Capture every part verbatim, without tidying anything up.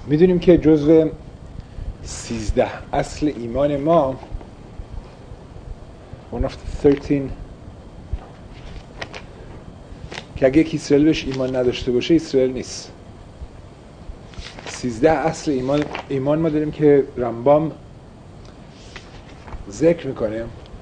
میدونیم که جزو سیزده اصل ایمان ما one of the thirteen که اگه یک اسرائیل بهش ایمان نداشته باشه اسرائیل نیست. سیزده اصل ایمان ایمان ما داریم که رمبام ذکر میکنه.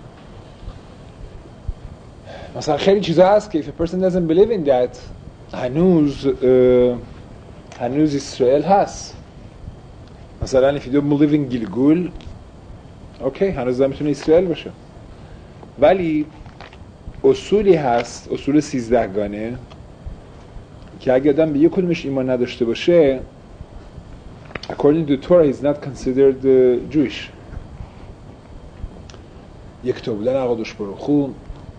مثلا خیلی چیزا هست که if a person doesn't believe in that هنوز هنوز اسرائیل هست. مثلا if you don't believe in گیلگول اوکی هنوز هم میتونه اسرائیل باشه، ولی اصولی هست، اصول سیزده گانه که اگه آدم به یک کدومش ایمان نداشته باشه according to Torah he's not considered uh, Jewish. یک تا بودن اقادش برخو،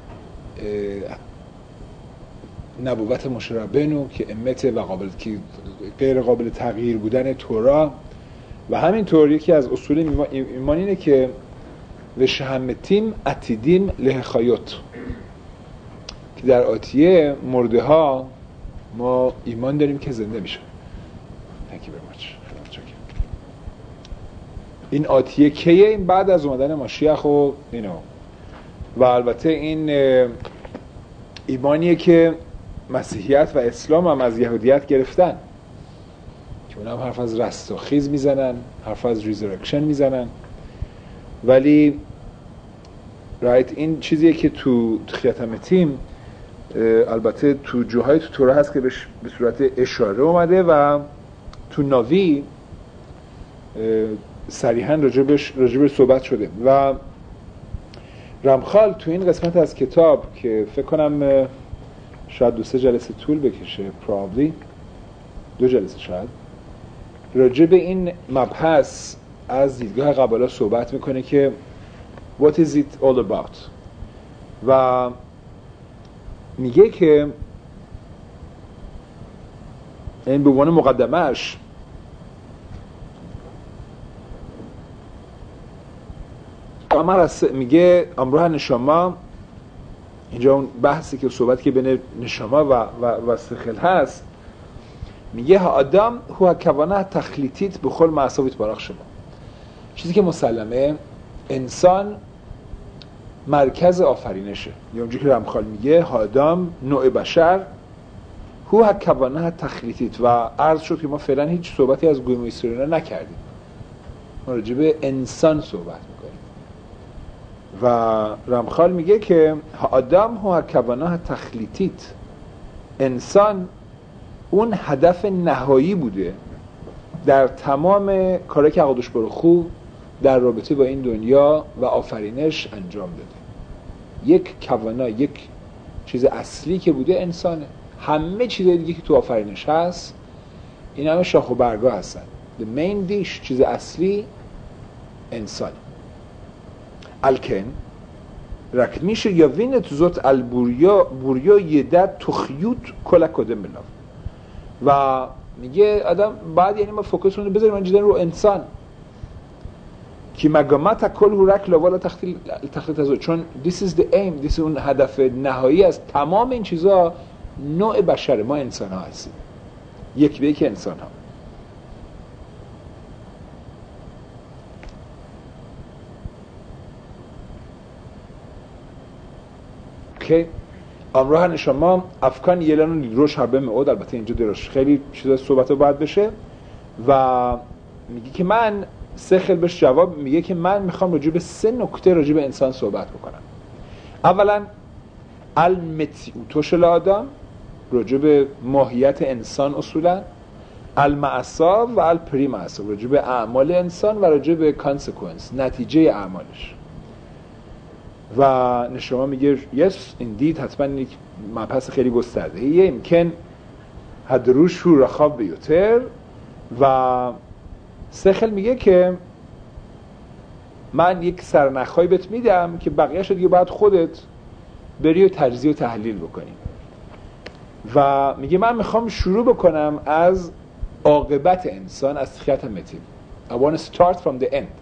نبوت مشه ربنو که امت و قابل که غیر قابل تغییر بودن تورا، و همینطور یکی از اصول ایمان اینه که و شهمتیم اتیدیم لهخایوت که در آتیه مرده ها ما ایمان داریم که زنده میشن. Thank you very much. این آتیه کیه؟ این بعد از اومدن ماشیخ و اینو، و البته این ایمانیه که مسیحیت و اسلام هم از یهودیت گرفتن که اونا هم حرف از رستاخیز میزنن، حرف از ریزرکشن میزنن، ولی رایت این چیزیه که تو خیاتمتیم البته تو جاهای تو تورا هست که بهش به صورت اشاره اومده و تو ناوی صریحاً راجبش راجبش صحبت شده. و رمخال تو این قسمت از کتاب که فکر کنم شاید دو سه جلسه طول بکشه، probably دو جلسه شاید، راجب این مبحث از دیدگاه قبالا صحبت میکنه که what is it all about، و میگه که این به عنوان مقدمهش امر میگه امروه نشما، اینجا اون بحثی که صحبت که بین نشما و و, و سخل هست، میگه ها آدم هو کوانه تخلیطیت به خل معصابیت باراخ شما. چیزی که مسلمه انسان مرکز آفرینشه، یا اونجوری که رمخال میگه ها آدم نوع بشر هو کوانه تخلیطیت، و عرض شد که ما فعلا هیچ صحبتی از گویم و اسرائیل نکردیم، ما راجع به انسان صحبت میکنیم. و رمخال میگه که آدم هو کوانه تخلیطیت، انسان اون هدف نهایی بوده در تمام کاری که اقادش برخو در رابطه با این دنیا و آفرینش انجام داده. یک کوانه، یک چیز اصلی که بوده انسانه. همه چیزای دیگه که تو آفرینش هست این همه شاخ و برگا هستن. the main dish، چیز اصلی انسان. الکن رک میشه یا وینت زوت البوریا بوریا یدت تخیوت کلا کدم بلاف، و میگه آدم بعد یعنی ما فوکسمون رو بذاریم انجام رو انسان که مقامات کل هورک لاوالا تخلیل تخلیل از، چون this is the aim، this اون هدف نهایی از تمام این چیزا نوع بشره، ما انسان ها هستیم، یک به یک انسان ها. که امروه نشما افکان یلان و روش حبه معود، البته اینجا درش خیلی چیزا صحبت باید بشه، و میگه که من سه خیل بهش جواب میگه که من میخوام راجع به سه نکته راجع به انسان صحبت بکنم. اولا المتیوتوش الادم، راجع به ماهیت انسان اصولا، المعصا و الپریمعصا، راجع به اعمال انسان و راجع به کانسیکوئنس، نتیجه اعمالش. و نشما میگه yes indeed، حتما یک مبحث خیلی گسترده ایه، امکن هدروش رو رخاب بیوتر. و سخل میگه که من یک سرنخهایی بهت میدم که بقیه‌شو دیگه باید خودت بری و تجزیه و تحلیل بکنی. و میگه من میخوام شروع بکنم از عاقبت انسان، از خیاتمتیم. I want to start from the end.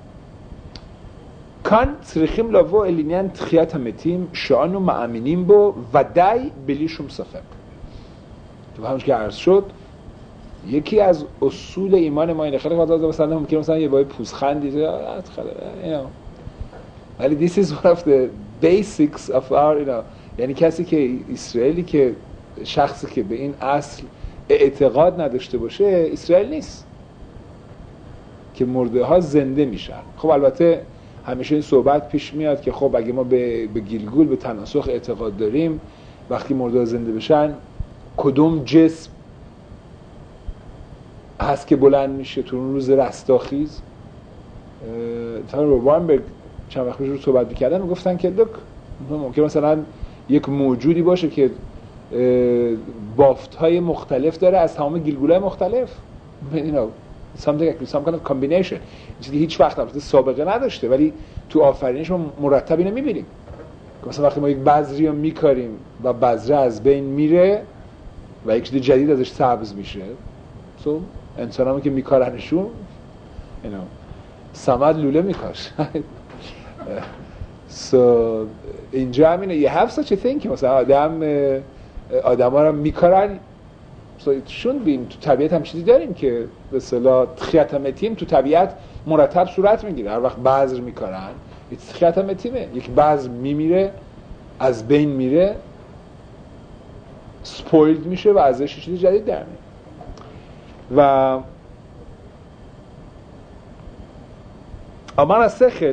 کان צריכים לבוא אל עניין תחיית המתים שאנו מאמינים בו ודאי בלי שום ספק. تو همونش که عرض شد یکی از اصول ایمان ما اینه. خیلی خاطر مثلا ممکنه مثلا یه بای پوزخندی خیلی اینا، ولی this is one of the basics of our you know. یعنی کسی که اسرائیلی که شخصی که به این اصل اعتقاد نداشته باشه اسرائیل نیست که مرده ها زنده میشن. خب البته همیشه این صحبت پیش میاد که خب اگه ما به, به گیلگول به تناسخ اعتقاد داریم وقتی مرده ها زنده بشن کدوم جسم هست که بلند میشه تو اون روز رستاخیز؟ تا رو وارنبرگ چند وقت رو صحبت میکردن میگفتن که لک ممکن مثلا یک موجودی باشه که بافت‌های مختلف داره از تمام گیلگول‌های مختلف، you know something some kind of combination، چیزی هیچ وقت البته سابقه نداشته ولی تو آفرینش ما مرتب اینو می‌بینیم. مثلا وقتی ما یک بذری رو می‌کاریم و بذره از بین میره و یک چیز جدید ازش سبز میشه، so انسان‌ها که می‌کارنشون you know سمد لوله می‌کاش. so اینجا همینه you have such a thing که مثلا آدم آدم ها رو میکارن. so شون بیم تو طبیعت هم چیزی داریم که به اصطلاح تخیاتمتیم تو طبیعت مرتب صورت میگیره. هر وقت بذر میکارن تخیاتمتیمه، یک بذر میمیره از بین میره سپویلد میشه و ازش چیز جدید در میاد. و امان השכל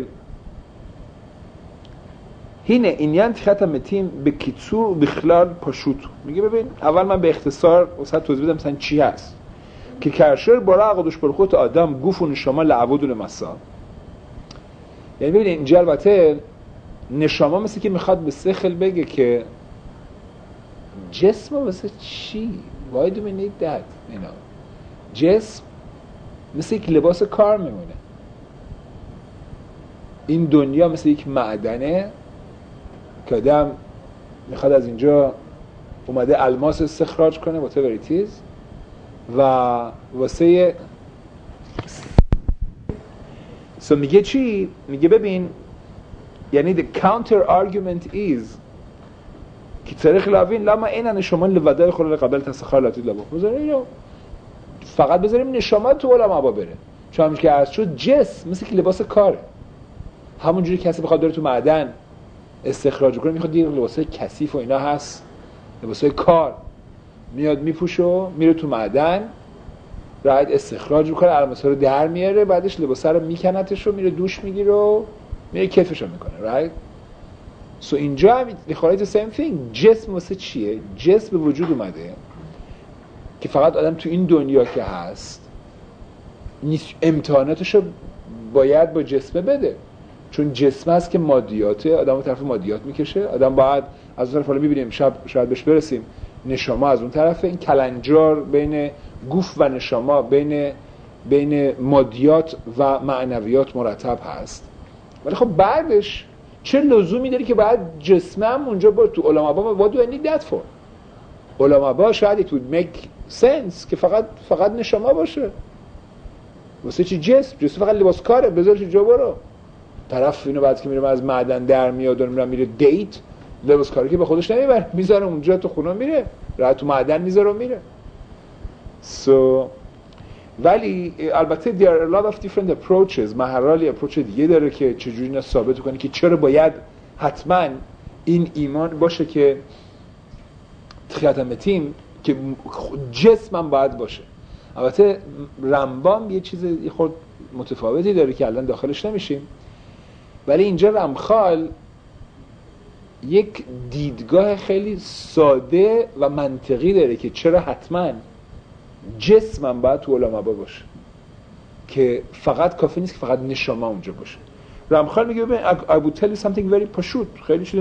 هینه اینیان تخت متیم به کیتسور و بخلال پاشوت. میگه ببین اول من به اختصار واسه توضیح بدم مثلا چی هست که کرشر برای قدوش برخوت آدم گوف و نشما لعبود و لمسا. یعنی ببین اینجا البته نشما مثل که میخواد به سخل بگه که جسم واسه چی؟ why do we need that you know؟ جسم مثل یک لباس کار میمونه. این دنیا مثل یک معدنه که آدم میخواد از اینجا اومده الماس استخراج کنه whatever it is و واسه so میگه چی؟ میگه ببین یعنی the counter argument is که تاریخ لاوین لما این نشما لوده خلال قبل تسخر لاتی لبا بذاریم فقط بذاریم نشما تو علما با بره چون همیشه که از شد جسم مثل که لباس کاره. همونجوری کسی بخواد داره تو معدن استخراج کنه میخواد یه لباسای کثیف و اینا هست لباسای کار میاد میپوشه میره تو معدن راحت استخراج میکنه الماسا رو در میاره بعدش لباسا رو میکنتش و میره دوش میگیره و میره کیفش رو میکنه right. so اینجا هم میخواد the same thing. جسم واسه چیه؟ جسم به وجود اومده که فقط آدم تو این دنیا که هست امتحاناتش رو باید با جسم بده چون جسم هست که مادیاته. آدم به طرف مادیات میکشه. آدم باید از اون طرف حالا میبینیم شب شاید بهش برسیم نشما از اون طرف این کلنجار بین گوف و نشما بین بین مادیات و معنویات مرتب هست. ولی خب بعدش چه لزومی داری که بعد جسمم اونجا با تو علما با what do I need that for؟ علما با شاید it would make sense که فقط فقط نشما باشه. واسه چی جسم؟ جسم فقط لباس کاره بذارش جا برو. طرف اینو بعد که میره از معدن در میاد و میره دیت لباس کاری که به خودش نمیبره میذاره اونجا تو خونه میره راحت تو معدن میذاره و میره. so ولی البته there are a lot of different approaches. محرالی اپروچ دیگه داره که چجوری اینا ثابت کنه که چرا باید حتما این ایمان باشه که تخیاتمتیم که جسمم باید باشه. البته رمبام یه چیز یه خورد متفاوتی داره که الان داخلش نمیشیم ولی اینجا رمخال یک دیدگاه خیلی ساده و منطقی داره که چرا حتما جسمم باید تو علما باشه که فقط کافی نیست که فقط نشما اونجا باشه. رمخال میگه ببین I would tell you something very پشوت خیلی چیز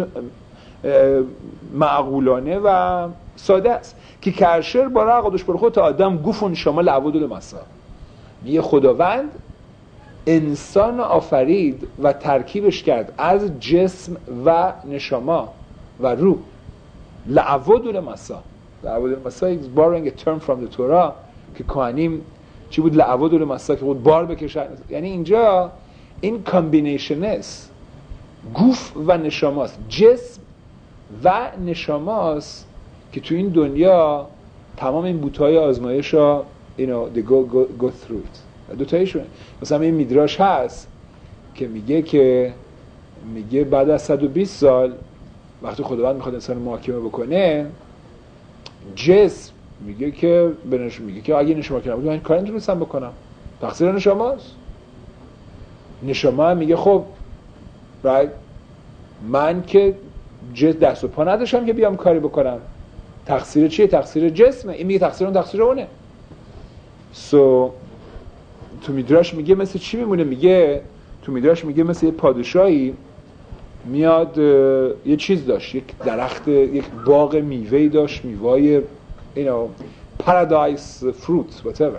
معقولانه و ساده است که کرشر با رقدش بر خود آدم گوف و نشما لعبود المسا. میگه خداوند انسان آفرید و ترکیبش کرد از جسم و نشما و روح. لعبود المسا لعبود المسا is borrowing a term from the Torah که کهنیم چی بود لعبود المسا که بود بار بکشن. یعنی اینجا این کامبینیشن است گوف و نشماست جسم و نشماست که تو این دنیا تمام این بوتهای آزمایش ها you know they go go go through it. دو تایشون مثلا این میدراش هست که میگه که میگه بعد از صد و بیست سال وقتی خداوند میخواد انسان محاکمه بکنه، جسم میگه که بنش میگه که اگه نشما کنم من کاری نمیتونستم بکنم، تقصیر نشماست. نشما میگه خب right من که دست و پا نداشتم که بیام کاری بکنم، تقصیر چیه؟ تقصیر جسمه. این میگه تقصیر اون تقصیر اونه. سو تو میدراش میگه مثل چی میمونه؟ میگه تو میدراش میگه مثل یه پادشاهی میاد یه چیز داشت، یک درخت، یک باغ میوه‌ای داشت، میوه‌ای you know paradise fruit whatever،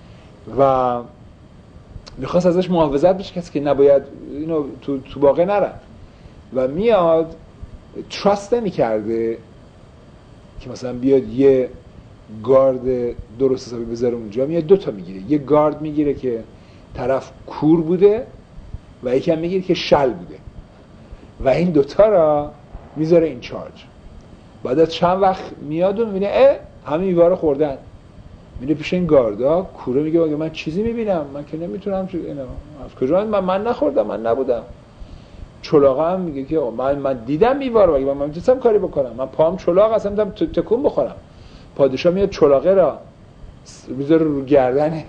و میخواست ازش محافظت بشه کسی که نباید you know تو تو باغ نرن، و میاد تراست نمی‌کرده که مثلا بیاد یه گارد درست حسابی بذاره اونجا. میاد دوتا میگیره، یه گارد میگیره که طرف کور بوده و یکی هم میگیره که شل بوده و این دوتا را میذاره این چارج. بعد از چند وقت میاد و میبینه اه همه میوه رو خوردن، میره پیش این گاردا، کوره میگه اگه من چیزی میبینم، من که نمیتونم اینا از کجا من من نخوردم، من نبودم. چلاقه هم میگه که من من دیدم میوه رو، اگه من میتونستم کاری بکنم، من پام چلاق اصلا میتونم تکون بخورم. پادشاه میاد چلاقه را میذاره رو گردن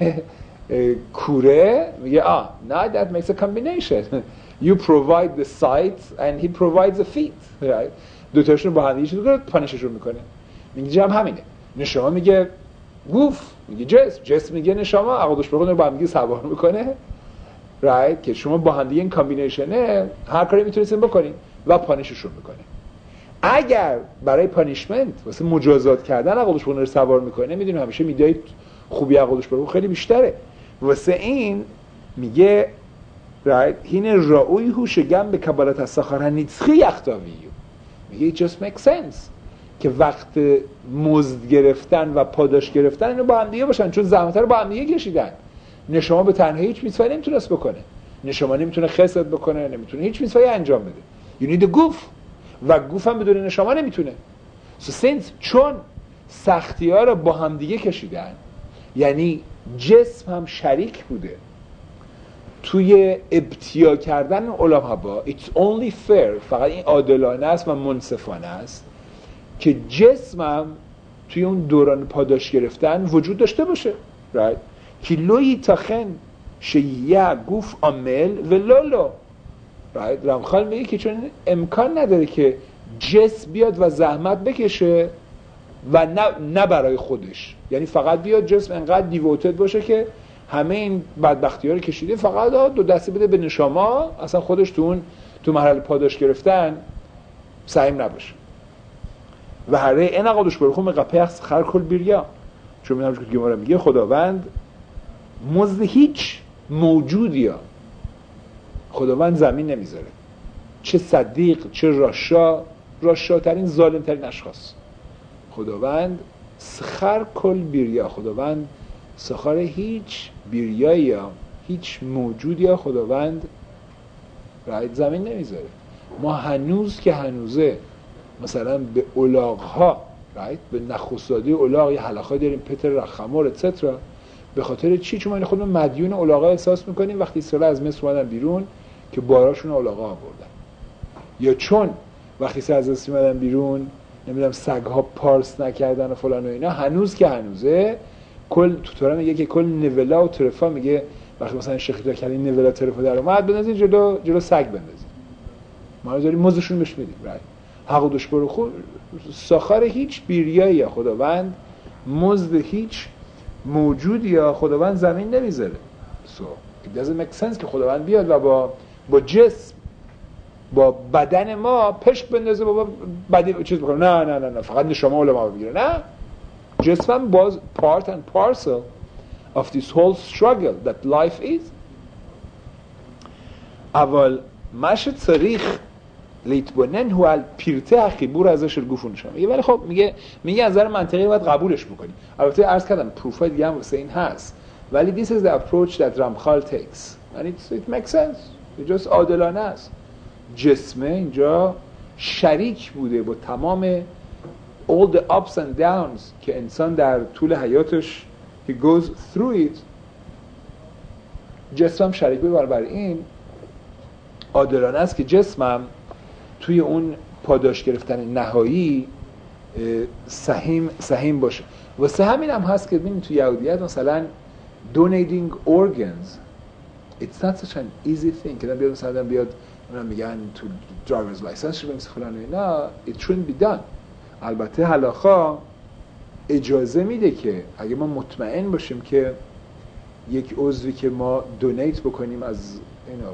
کوره، میگه آه now that makes a combination you provide the sight and he provides the feet right؟ دو تاشون با هم دیگه چیزو پانششون میکنه. میگه جام همینه. نشما میگه گوف، میگه جسم، جسم میگه نشما، عقدش بخونه با هم دیگه سوار میکنه right؟ که شما با هم دیگه این کامبینیشنه هر کاری میتونید بکنید و پانششون میکنه. اگر برای پانیشمنت واسه مجازات کردن عقدش بخونه رو سوار میکنه، میدونیم همیشه میدای خوبی عقدش بخونه خیلی بیشتره. واسه این میگه right هین رa'وی هو شگم به کبالت السخار نیتخی یختاویو، میگه it just makes sense که وقت مزد گرفتن و پاداش گرفتن اینو با هم دیگه باشن، چون زحمت رو با هم دیگه کشیدن. نشما به تنهایی هیچ میتونی نمیتونست بکنه، نشما نمیتونه خسد بکنه، نمیتونه هیچ میتونی انجام بده. you need a goof و گوف هم بدون نشما نمیتونه. so since چون سختی ها رو با هم دیگه کشیدن، یعنی جسم هم شریک بوده توی ابتیا کردن علما، it's only fair، فقط این عادلانه است و منصفانه است که جسمم توی اون دوران پاداش گرفتن وجود داشته باشه right؟ که لوی تاخن شیعه گوف عامل و لولو right؟ رمخال میگه که چون امکان نداره که جسم بیاد و زحمت بکشه و نه, نه برای خودش، یعنی فقط بیاد جسم انقدر دیووتد باشه که همه این بدبختی ها رو کشیده، فقط دو دسته بده به نشما، اصلا خودش تو اون تو مرحله پاداش گرفتن سعیم نباشه. و هر این عقدش برخون مقپیخ خر کل بیریا، چون من همچون که گماره میگه خداوند مزد هیچ موجودی ها خداوند زمین نمیذاره، چه صدیق چه راشا، راشاترین ظالمترین اشخاص. خداوند سخر کل بیریا، خداوند سخر هیچ بیریایی ها، هیچ موجودی ها خداوند رایت زمین نمیذاره. ما هنوز که هنوزه مثلا به الاغ ها رایت به نخستادی الاغ یه حلقه داریم، پتر رخمار اتسترا. به خاطر چی؟ چون ما خودمون مدیون الاغ ها احساس میکنیم وقتی اسرائیل از مصر اومدن بیرون که باراشون الاغ ها آوردن، یا چون وقتی سر از مصر اومدن بیرون نمیدونم سگ ها پارس نکردن و فلان و اینا. هنوز که هنوزه کل تو تورا میگه که کل نولا و ترفا، میگه وقتی مثلا شیخ کلی نولا ترفا در اومد بندازین جلو جلو سگ بندازین، ما داریم مزدشون بهش میدیم رای حق دوش برو خود ساخر هیچ بیریایی یا خداوند مزد هیچ موجودی یا خداوند زمین نمیذاره. so it doesn't make sense که خداوند بیاد و با با جسم با بدن ما پشت بندازه بابا بدی چیز بکنه. نه نه نه نه فقط شما علما بگیره. نه، جسمم باز part and parcel of this whole struggle that life is. اول مش تاریخ لیتبونن هو الپیرته اخیبور ازش الگوفون شما میگه، ولی خب میگه میگه از نظر منطقی باید قبولش بکنی. البته عرض کردم پروفای دیگه هم واسه این هست، ولی this is the approach that رمخال takes and it, it makes sense. it just عادلانه است. جسمه اینجا شریک بوده با تمام all the ups and downs که انسان در طول حیاتش he goes through it. جسمم شریک بود، بنابراین عادلانه است که جسمم توی اون پاداش گرفتن نهایی سهیم سهیم باشه. واسه همین هم هست که ببینید توی یهودیت مثلا donating organs it's not such an easy thing که بیاد مثلا بیاد اونم میگن تو driver's license رو بنویسی فلان و اینا. it shouldn't be done. البته هلاخا اجازه میده که اگه ما مطمئن باشیم که یک عضوی که ما دونیت بکنیم از اینو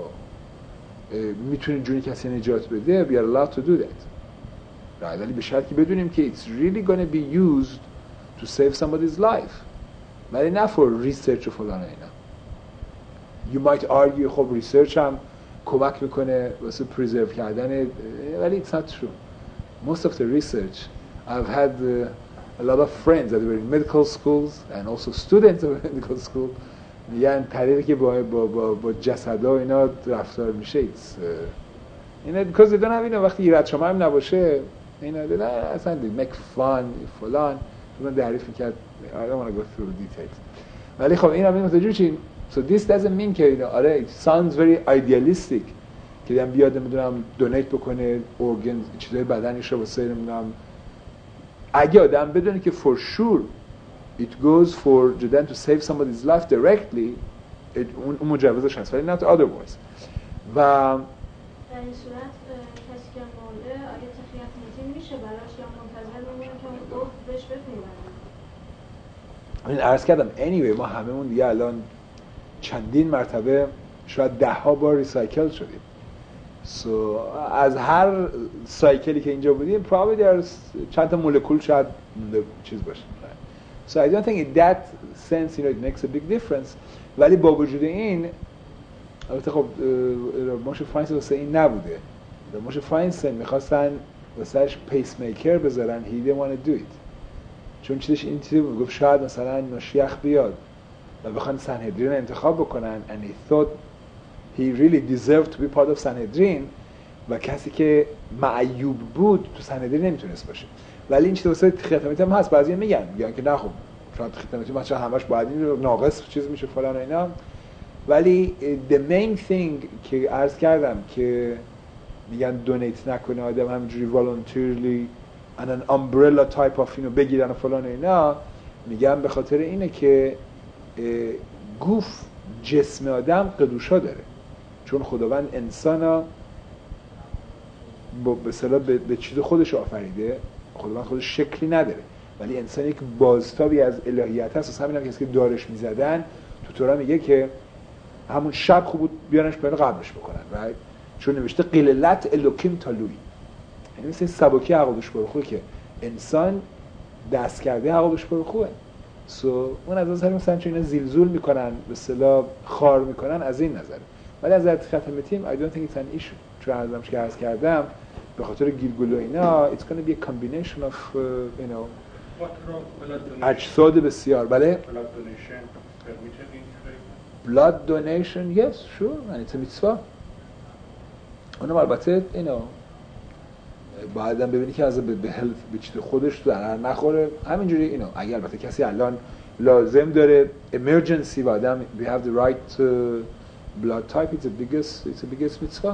میتونه جون کسی نجات بده we are allowed to do that. ولی به شرطی بدونیم که it's really going to be used to save somebody's life. ولی نه for research و فلان اینا. You might argue خب ریسرچ هم کمک میکنه واسه preserve کردن، ولی it's not true. Most of the research I've had uh, a lot of friends that were in medical schools and also students of medical school میگن طریقی که با با با, با جسدا اینا رفتار میشه it's uh, اینا because they don't have اینا وقتی ایراد شما هم نباشه اینا نه اصلا they make fun فلان من تعریف میکرد I don't want to go through the details. ولی خب این هم متوجه چین so this doesn't mean که اینا آره it sounds very idealistic که دیدم بیاد نمیدونم دونیت بکنه organs چیزای بدنش رو واسه نمیدونم اگه آدم بدونه که for sure it goes for جدن to save somebody's life directly it, اون مجوزش هست ولی not otherwise. و در این صورت کسی که مرده آیا تخلیه متین میشه براش یا منتظر بمونه که اون گفت بهش بپیونده؟ این عرض کردم anyway ما هممون دیگه الان چندین مرتبه شاید ده ها بار ریسایکل شدیم. so از هر سایکلی که اینجا بودیم probably there's چند تا مولکول شاید چیز باشه. so I don't think in that sense you know it makes a big difference. ولی با وجود این البته خب موشه فاینسن واسه این نبوده. موشه فاینسن میخواستن واسهش پیس میکر بذارن he didn't want to do it چون چیزش این چیزی بود گفت شاید مثلا مشیخ بیاد و بخوان سنهدرین رو انتخاب بکنن and he thought he really deserved to be part of سنهدرین و کسی که معیوب بود تو سنهدرین نمیتونست باشه. ولی این چیز واسه ختمیت هم هست. بعضی میگن میگن که نه خب شاید ختمیت مثلا همش باید این رو ناقص چیز میشه فلان و اینا. ولی the main thing که عرض کردم که میگن دونیت نکنه آدم همینجوری voluntarily and an umbrella type of اینو بگیرن و فلان و اینا میگن به خاطر اینه که گوف جسم آدم قدوشا داره چون خداوند انسانا به اصطلاح به, به چیز خودش آفریده. خداوند خودش شکلی نداره ولی انسان یک بازتابی از الهیت هست. همین هم کسی که دارش میزدن تو تورا میگه که همون شب خوب بود بیانش باید قبرش بکنن right؟ چون نوشته قللت الوکیم تالوی یعنی مثل سبکی عقابش برخوه که انسان دست کرده عقابش برخوه so اون از از هر مثلا چون اینا زیلزول میکنن به اصطلاح خار میکنن از این نظره. ولی از از ختمتیم I don't think it's an issue چون ازم که عرض کردم به خاطر گیلگول و اینا it's going to be a combination of uh, you know اجساد بسیار. بله blood donation yes sure and it's a mitzvah. اونم البته اینو بعداً ببینی که از به به چیز خودش ضرر نخوره همینجوری اینو اگه البته کسی الان لازم داره emergency و آدم we have the right uh, blood type it's the biggest it's the biggest mitzvah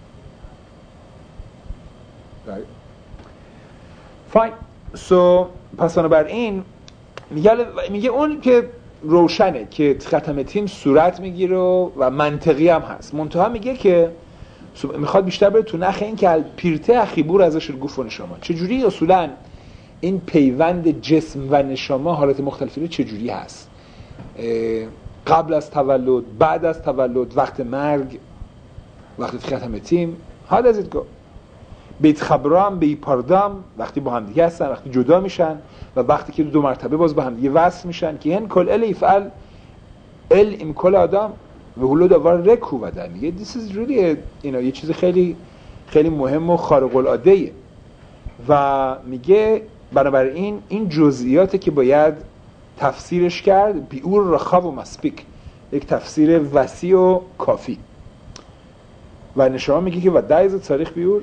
right fine so پس بنابراین میگه میگه اون که روشنه که ختم تیم صورت میگیره و منطقی هم هست. منتها میگه که میخواد بیشتر بره تو نخ این که پیرته اخیبور ازش گفت نشما چجوری اصولا این پیوند جسم و نشما حالت مختلفی چجوری هست قبل از تولد بعد از تولد وقت مرگ وقتی ختم تیم how does it go بیت خبرام بی پاردام وقتی با هم دیگه هستن وقتی جدا میشن و وقتی که دو مرتبه باز با هم دیگه وصل میشن که این کل ال یفعل ال ام کل آدم و هلو دوار رکو بده میگه this is really you know, یه چیز خیلی خیلی مهم و خارق العاده و میگه بنابراین این جزئیاتی که باید تفسیرش کرد بیور رخاب و مسپیک یک تفسیر وسیع و کافی و نشما میگه که و دایز تاریخ بیور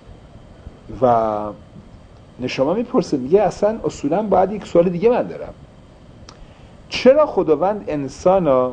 و نشما میپرسه میگه اصلا اصولا باید یک سوال دیگه من دارم چرا خداوند انسان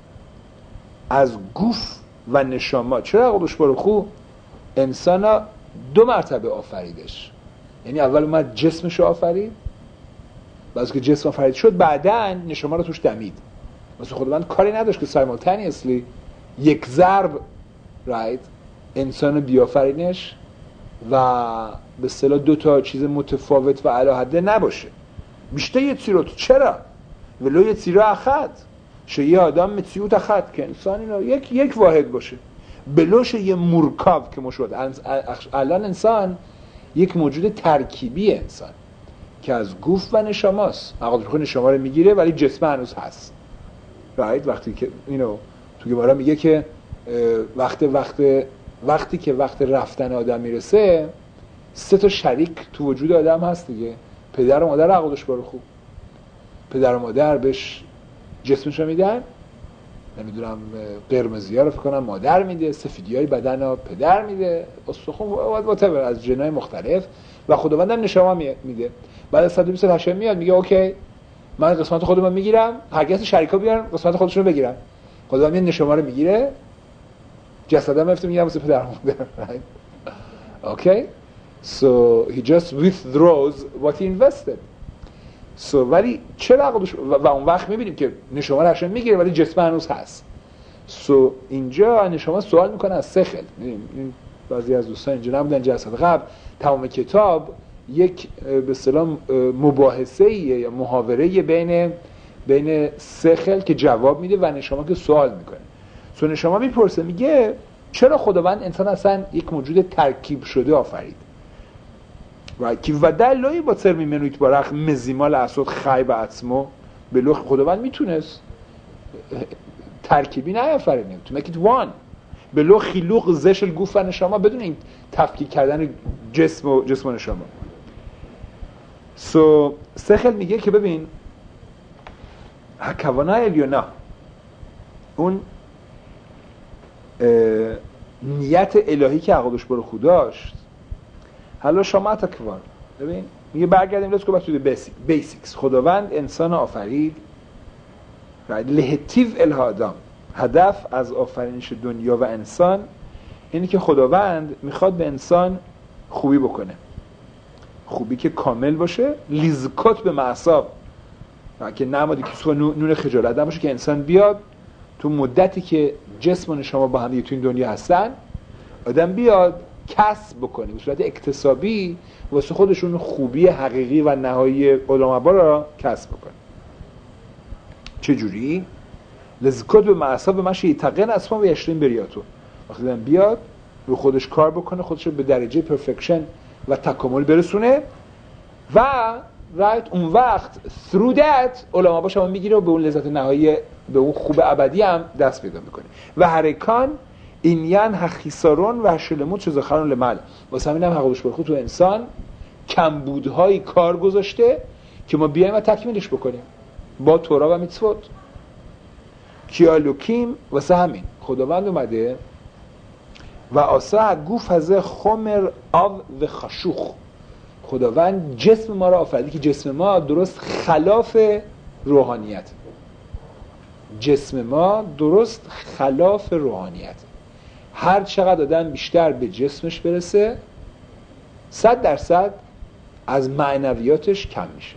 از گوف و نشما، چرا قدوس بارخو انسان دو مرتبه آفریدش؟ یعنی اول اومد جسمش رو آفرید، بعد که جسم آفرید شد بعداً نشما رو توش دمید. مثلا خداوند کاری نداشت که سایمالتانیسلی یک ضرب رایت انسان بیافرینش و به اصطلاح دو تا چیز متفاوت و علاحده نباشه. بیشتر یه چیزی رو چرا ولو یه چیزی رو اخد شه آدم متیوت اخد که انسان اینو یک یک واحد باشه، بلوش یه مرکب که مشود. الان انسان یک موجود ترکیبی انسان که از گوف و نشماست. عقل بخون نشما رو میگیره ولی جسم هنوز هست. رایت وقتی که اینو تو گمارا میگه که وقت وقت وقتی که وقت رفتن آدم میرسه سه تا شریک تو وجود آدم هست دیگه. پدر و مادر عقلش بارو خوب. پدر و مادر بهش جسمش رو میدن، نمیدونم قرمزی ها رو فکر کنم مادر میده، سفیدی های بدن ها پدر میده، استخون واتور از جنای مختلف، و خداوند هم نشما میده. بعد از صد و بیست هشت میاد میگه اوکی من قسمت خودم میگیرم، هرگز شریکا بیارن قسمت خودشون رو بگیرن. خداوند میاد نشما رو میگیره، جسدم میفته میگه واسه پدر و مادر. اوکی so he just withdraws what he invested. so ولی چرا عقلش و اون وقت میبینیم که نشما رو هرشون میگیره ولی جسم هنوز هست. so اینجا نشما سوال میکنه از سه خل. این بعضی از دوستان اینجا نبودن جلسات قبل، تمام کتاب یک به اصطلاح مباحثه یا محاوره بین بین سه خل که جواب میده و نشما که سوال میکنه. so نشما میپرسه میگه چرا خداوند انسان اصلا یک موجود ترکیب شده آفرید و کی و دلایی با ترمی منویت بارخ مزیمال اسود خی و عطمو به خداوند میتونست ترکیبی نیافرینه تو make it one به لو خلوق زشل گوف و نشما بدون این تفکیک کردن جسم و جسم و نشما. سو سخل میگه که ببین حکوانای الیونا اون نیت الهی که عقلش برو خودداشت حالا شما تکوان ببین میگه برگردیم let's go back to the basic basics. خداوند انسان آفرید لهتیو الهادام، هدف از آفرینش دنیا و انسان اینه که خداوند میخواد به انسان خوبی بکنه، خوبی که کامل باشه، لیزکات به معصاب که نمادی که سو نون خجالت باشه که انسان بیاد تو مدتی که جسم و نشما با هم تو این دنیا هستن آدم بیاد کسب بکنه به صورت اکتسابی واسه خودشون خوبی حقیقی و نهایی علماء را کسب بکنه. چه جوری؟ لذکات به معصاب به مشه یتقن اسما و یشرین بریاتو، وقتی آدم بیاد رو خودش کار بکنه، خودش رو به درجه پرفکشن و تکامل برسونه و رایت اون وقت through that علماء با شما میگیره و به اون لذت نهایی به اون خوب ابدی هم دست پیدا میکنه. و هرکان اینیان حخیسارون و شلموت چه زخرون لمل، واسه همین هم حقوقش برخود تو انسان کمبودهای کار گذاشته که ما بیایم و تکمیلش بکنیم با تورا و میتسوت. کیالوکیم واسه همین خداوند اومده و آسا گوف هزه خمر آو و خشوخ، خداوند جسم ما را آفریده که جسم ما درست خلاف روحانیت، جسم ما درست خلاف روحانیت. هر چقدر آدم بیشتر به جسمش برسه صد درصد از معنویاتش کم میشه.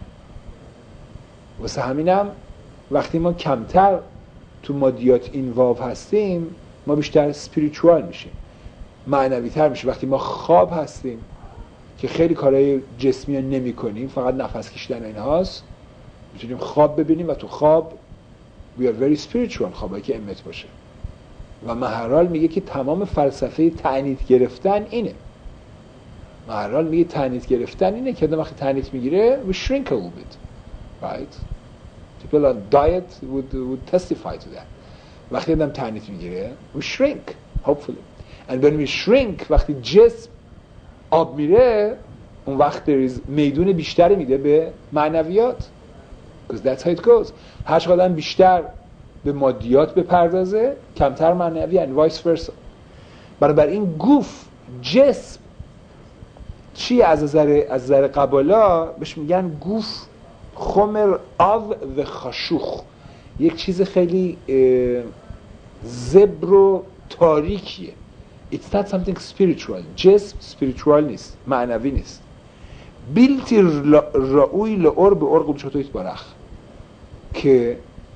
واسه همینم وقتی ما کمتر تو مادیات اینوالو هستیم ما بیشتر سپیریچوال میشیم، معنوی تر میشه. وقتی ما خواب هستیم که خیلی کارهای جسمی رو نمی کنیم، فقط نفس کشیدن اینهاست، میتونیم خواب ببینیم و تو خواب we are very spiritual، خوابایی که امت باشه. و مهرال میگه که تمام فلسفه تعنیت گرفتن اینه. مهرال میگه تعنیت گرفتن اینه که آدم وقتی تعنیت میگیره we shrink a little bit, right? People on diet would, would testify to that. وقتی آدم تعنیت میگیره we shrink hopefully and when we shrink وقتی جسم آب میره اون وقت میدون بیشتری میده به معنویات because that's how it goes. هر چقدر آدم بیشتر به مادیات بپردازه کمتر معنوی and vice versa. بنابراین گوف جسم چی از نظر از نظر قبالا بهش میگن گوف خمر آو و خشوخ، یک چیز خیلی زبر و تاریکیه. It's not something spiritual. جسم spiritual نیست، معنوی نیست. بیلتی رأوی لعور به ارق بشتویت برخ، که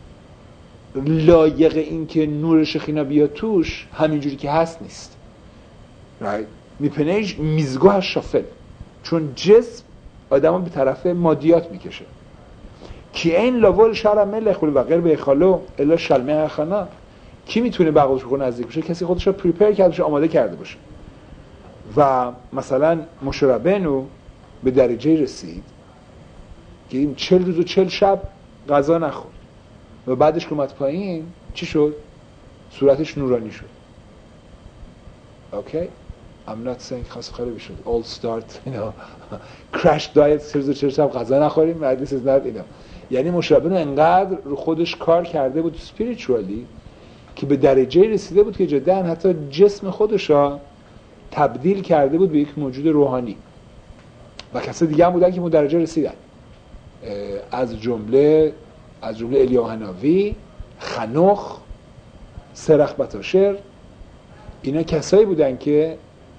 لایق این که نور شخینا بیاد توش همینجوری که هست نیست. right؟ میپنیش میزگاه شافل، چون جسم آدم به طرف مادیات میکشه. کی این لاول شهر ملخ و غیر به خالو الا شلمه خنا، کی میتونه به عقلش خود نزدیک بشه؟ کسی خودش رو پریپر کرده باشه، آماده کرده باشه. و مثلا مشربنو به درجه رسید که این چل روز و چل شب غذا نخورد و بعدش که اومد پایین چی شد؟ صورتش نورانی شد. اوکی؟ I'm not saying خاص خیلی بشد all start you know crash diet چل روز و چل شب غذا نخوریم. this is not you know. یعنی مشربنو انقدر رو خودش کار کرده بود spiritually که به درجه رسیده بود که جدا حتی جسم خودش را تبدیل کرده بود به یک موجود روحانی. و کسی دیگه هم بودن که به درجه رسیدن، از جمله از جمله الیاو حناوی، خنوخ، سرخ بتاشر. اینا کسایی بودن که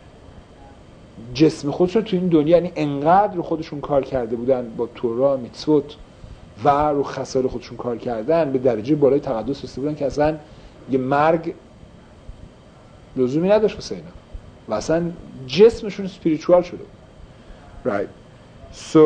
جسم خودشون تو این دنیا، یعنی انقدر رو خودشون کار کرده بودن با تورا، میتسوت و رو خصال خودشون کار کردن، به درجه بالای تقدس رسیده بودن که اصلا یه مرگ لزومی نداشت واسه اینا و اصلا جسمشون اسپریچوال شده. right so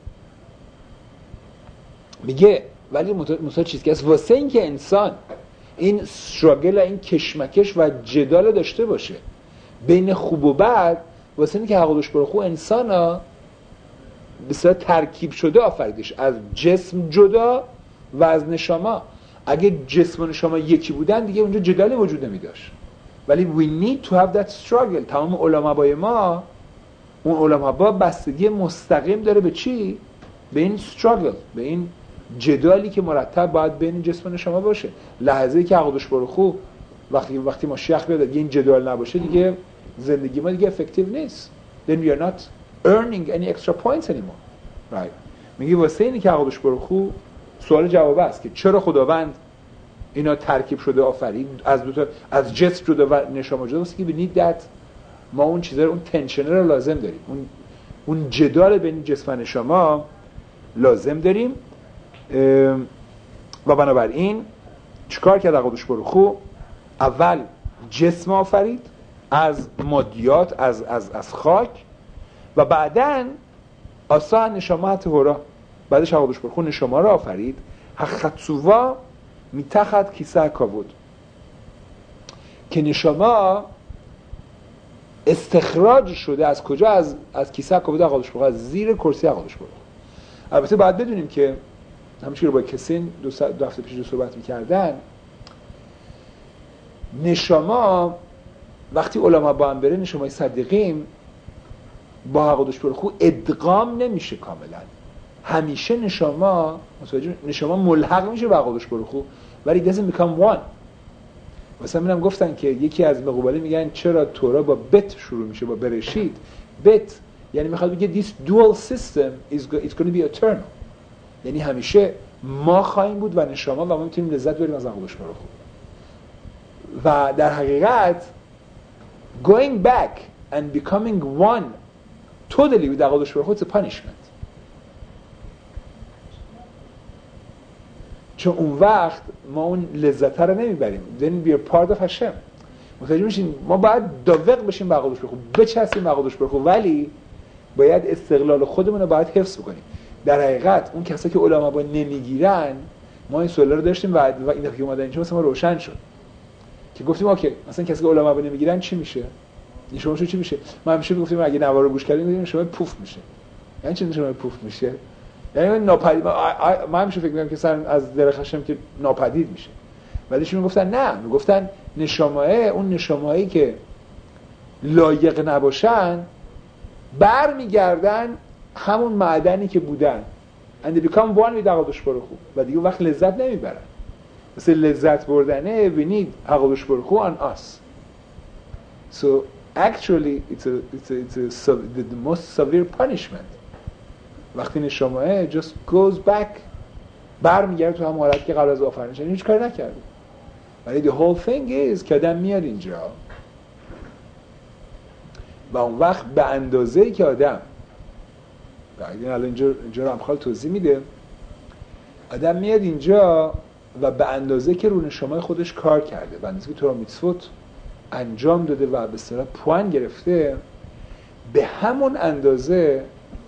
میگه ولی مثلا چیزی که واسه این که انسان این استراگل، این کشمکش و جدال داشته باشه بین خوب و بد، واسه این که حقوقش برو خوب انسان ها به صورت ترکیب شده آفریدش، از جسم جدا و از نشما. اگه جسم و نشما یکی بودن دیگه اونجا جدالی وجود نمی داشت. ولی we need to have that struggle. تمام علماء ما، اون علماء بستگی مستقیم داره به چی؟ به این struggle، به این جدالی که مرتب باید بین جسم و نشما باشه. لحظه‌ای که عقدش برو خوب، وقتی وقتی ماشیخ بیاد دیگه این جدال نباشه، دیگه زندگی ما دیگه افکتیو نیست. then we are not earning any extra points anymore. right؟ میگه واسه اینی که عقدش برو خوب، سوال جواب است که چرا خداوند اینا ترکیب شده آفرید، از دو تا از جسم جدا و نشما جدا، واسه که we need that. ما اون چیزا رو، اون تنشن رو لازم داریم، اون اون جدال بین جسم و نشما لازم داریم. و بنابراین چیکار کرد عقدش برو خوب؟ اول جسم آفرید از مادیات، از از از خاک، و بعداً آسا نشما تهورا، بعدش عقدش برو خوب نشما رو آفرید. خطسووا میتخت کیسه کاود، که نشما استخراج شده از کجا؟ از از کیسه کاود عقدش برو، از زیر کرسی عقدش برو. البته باید بدونیم که همچنین رو با کسین دو, دو هفته پیش رو صحبت میکردن، نشما وقتی علما با هم بره، نشمای صدیقیم با عقدش برو خوب ادغام نمیشه کاملا. همیشه نشما متوجه نشما ملحق میشه به عقدش برو خوب، ولی doesn't become one. مثلا منم گفتن که یکی از مقوله میگن چرا تورا با بت شروع میشه، با برشید. بت یعنی میخواد بگه this dual system is it's going to be eternal، یعنی همیشه ما خواهیم بود و نشما، و ما میتونیم لذت ببریم از عقدش برو خوب. و در حقیقت going back and becoming one totally with عقدش برو خوب is a punishment، چون اون وقت ما اون لذت رو نمیبریم. then we are part of Hashem. متوجه میشین؟ ما باید داوق بشیم به عقدش برو خوب، بچسبیم به عقدش برو خوب، ولی باید استقلال خودمون رو باید حفظ بکنیم. در حقیقت اون کسایی که علما با نمیگیرن، ما این سوالا رو داشتیم و این دفعه که اومدن اینجا مثلا روشن شد که گفتیم اوکی مثلا کسی که علما با نمیگیرن چی میشه؟ نشما چی میشه؟ ما همیشه میگفتیم اگه نوار رو گوش کردیم میگیم شما پوف میشه. یعنی چی نشما پوف میشه؟ یعنی ناپدید. ما همیشه فکر می‌کردیم که مثلا از درخشم که ناپدید میشه، ولی چی میگفتن؟ نه، میگفتن نشماه، اون نشماهایی که لایق نباشن برمیگردن همون معدنی که بودن and they become one with عقدش برو خوب، و دیگه وقت لذت نمیبرن. مثل لذت بردنه we need عقدش برو خوب on us. so actually it's a, it's a, it's a, the most severe punishment. وقتی نشامه just goes back برمیگرده تو هم حالت که قبل از آفرینش، هیچ کاری نکرده. ولی the whole thing is که آدم میاد اینجا و اون وقت به اندازه‌ای که آدم این الان اینجا اینجا رامخال توضیح میده، آدم میاد اینجا و به اندازه که رو نشامه خودش کار کرده، به اندازه که تورا میتسوت انجام داده و به اصطلاح پوان گرفته، به همون اندازه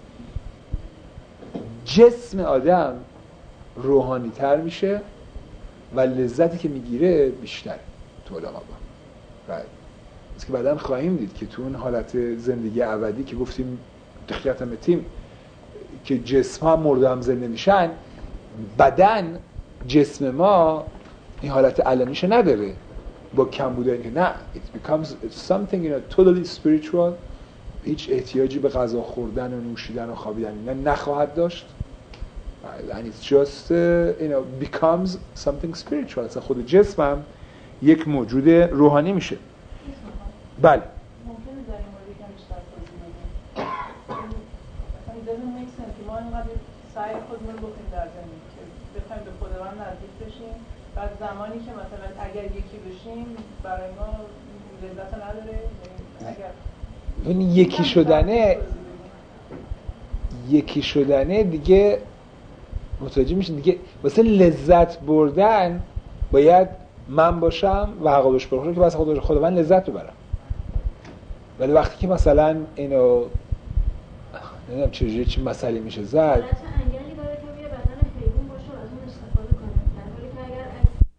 جسم آدم روحانی تر میشه و لذتی که میگیره بیشتر تو عالم آبا. right. از که بعداً خواهیم دید که تو اون حالت زندگی ابدی که گفتیم دخیلت هم تیم که جسم ها مرده هم زنده میشن، بدن جسم ما این حالت علمیشه نداره با کم بوده که نه it becomes something you know, totally spiritual. هیچ احتیاجی به غذا خوردن و نوشیدن و خوابیدن اینا نخواهد داشت and it's just uh, you know becomes something spiritual. اصلا خود جسمم یک موجود روحانی میشه. بله ممکنه در این مورد یکم بیشتر توضیح بدیم؟ اصلا it doesn't make sense که ما اینقدر سعی خودمون رو بکنیم در زندگی که بخوایم به خداوند نزدیک بشیم، بعد زمانی که مثلا اگر یکی بشیم برای ما لذت نداره. اگر این یکی شدنه یکی شدنه دیگه متوجه میشین دیگه واسه لذت بردن باید من باشم و حقابش بخورم که واسه خود خداوند لذت ببرم. ولی وقتی که مثلا اینو نمیدونم چجوری چه مسئله میشه زد، حالت انگلی داره که روی بدن حیوان باشه و از اون استفاده کنه، در حالی که اگر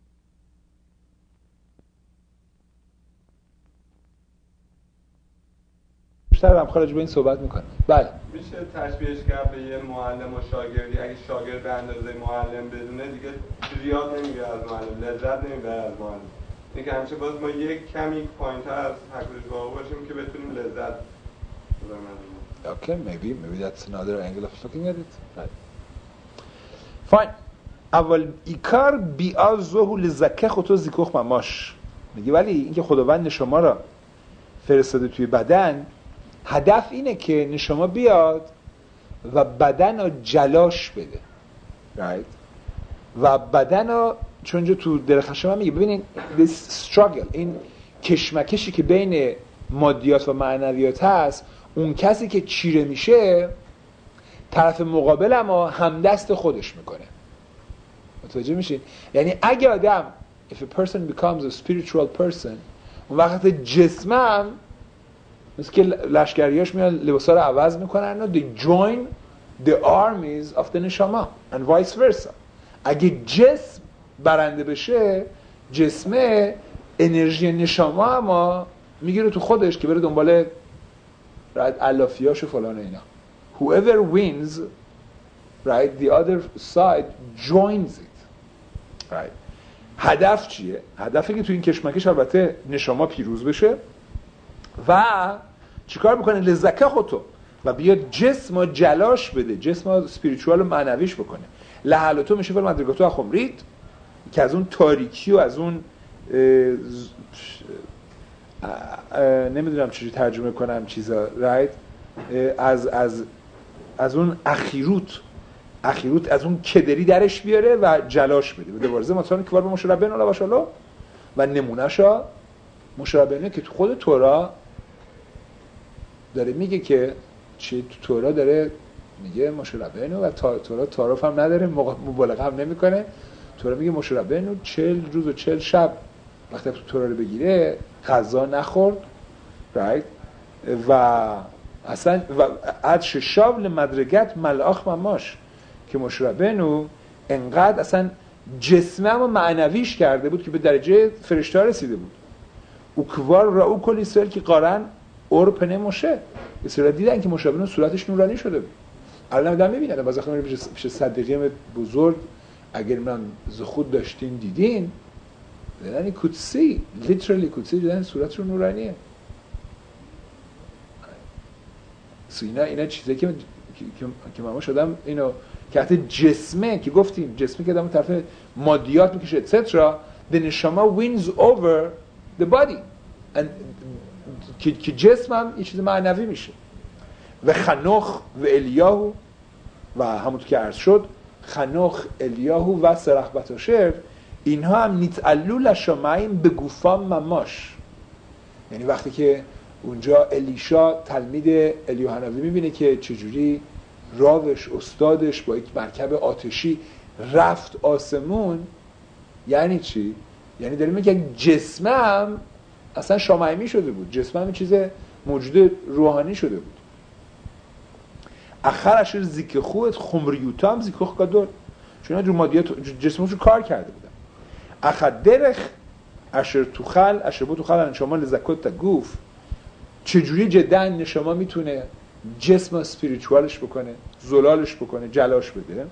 بیشتر هم خارج به این صحبت میکنه. بله میشه تشبیهش کرد به یه معلم و شاگردی. اگه شاگرد به اندازه معلم بدونه دیگه زیاد نمیگه از معلم، لذت نمیبره از معلم. این که همیشه باز ما یک کمی پایین‌تر از حقش واقع باشیم که بتونیم لذت ببریم. Okay, maybe maybe that's another angle of looking at it. Right. Fine. اول ایکار بیازوه لزکه خودتو زیکوخ مماش میگه، ولی اینکه خداوند شما را فرستاده توی بدن، هدف اینه که نشما بیاد و بدن رو جلاش بده. right. و بدن رو چون جو تو درخشم هم میگه ببینین this struggle، این کشمکشی که بین مادیات و معنویات هست، اون کسی که چیره میشه طرف مقابل اما همدست خودش میکنه. متوجه میشین؟ یعنی اگه آدم if a person becomes a spiritual person، اون وقت جسمم مثل که لشکریاش میان لباسا رو عوض میکنن و they join the armies of the neshama and vice versa. اگه جسم برنده بشه، جسمه انرژی نشاما اما میگیره تو خودش که بره دنبال علافیاش و فلان اینا. Whoever wins, right, the other side joins it. Right. هدف چیه؟ هدفی که تو این کشمکش البته نشاما پیروز بشه و چیکار میکنه؟ لزکه خودتو و بیاد جسم جلاش بده، جسم سپیریچوال و معنویش بکنه. لحالتو میشه فر مدرگاتو اخمرید که از اون تاریکی و از اون نمیدونم چجوری ترجمه کنم چیزا رایت از از از اون اخیروت اخیروت از اون کدری درش بیاره و جلاش بده. بده وارزه مثلا که بار به مشربین الله باشالله و نمونهشا مشربینه که تو خود تورا داره میگه که چی تو تورا داره میگه مشربینه و تورا تعارف هم نداره، مبالغه هم نمیکنه. تورا میگه مشربینه چهل روز و چهل شب وقتی تو تورا رو بگیره غذا نخورد رایت و اصلا و عد ششاب لمدرگت ملاخ مماش که مشربینو انقدر اصلا جسمم و معنویش کرده بود که به درجه فرشته رسیده بود. او کوار را او کلی سر که قارن اور پنه مشه اسرائیل دیدن که مشربینو صورتش نورانی شده بود. الان دارم میبینم باز وقتی میرم پیش صدیقی بزرگ اگر من زخود داشتین دیدین یعنی کودسی لیترالی کودسی دیدن صورت رو نورانیه. سو اینا اینا چیزایی که که که ما شدم اینو که حتی جسمه که گفتیم جسمی که دارم طرف مادیات میکشه اتسترا the neshama wins over the body and که که جسمم یه چیز معنوی میشه. و خنوخ و الیاهو و همونطور که عرض شد خنوخ، الیاهو و سرخ بتاشر، اینها هم نیتعلو لشامعیم به گوفام مماش. یعنی وقتی که اونجا الیشا تلمید الیوحنوی میبینه که چجوری راوش استادش با یک مرکب آتشی رفت آسمون، یعنی چی؟ یعنی داریم میگه جسمم اصلا شامعیمی شده بود، جسمم این چیز موجود روحانی شده بود. اخر اشر زیک خوت خمریوتا هم زیک خوت قدر، چون رو مادیات جسمش رو کار کرده بودن. اخر درخ اشر توخل اشر بو توخل انشاما لزکوت تا گوف، چجوری جدا نشما میتونه جسم اسپریچوالش بکنه، زلالش بکنه، جلاش بده.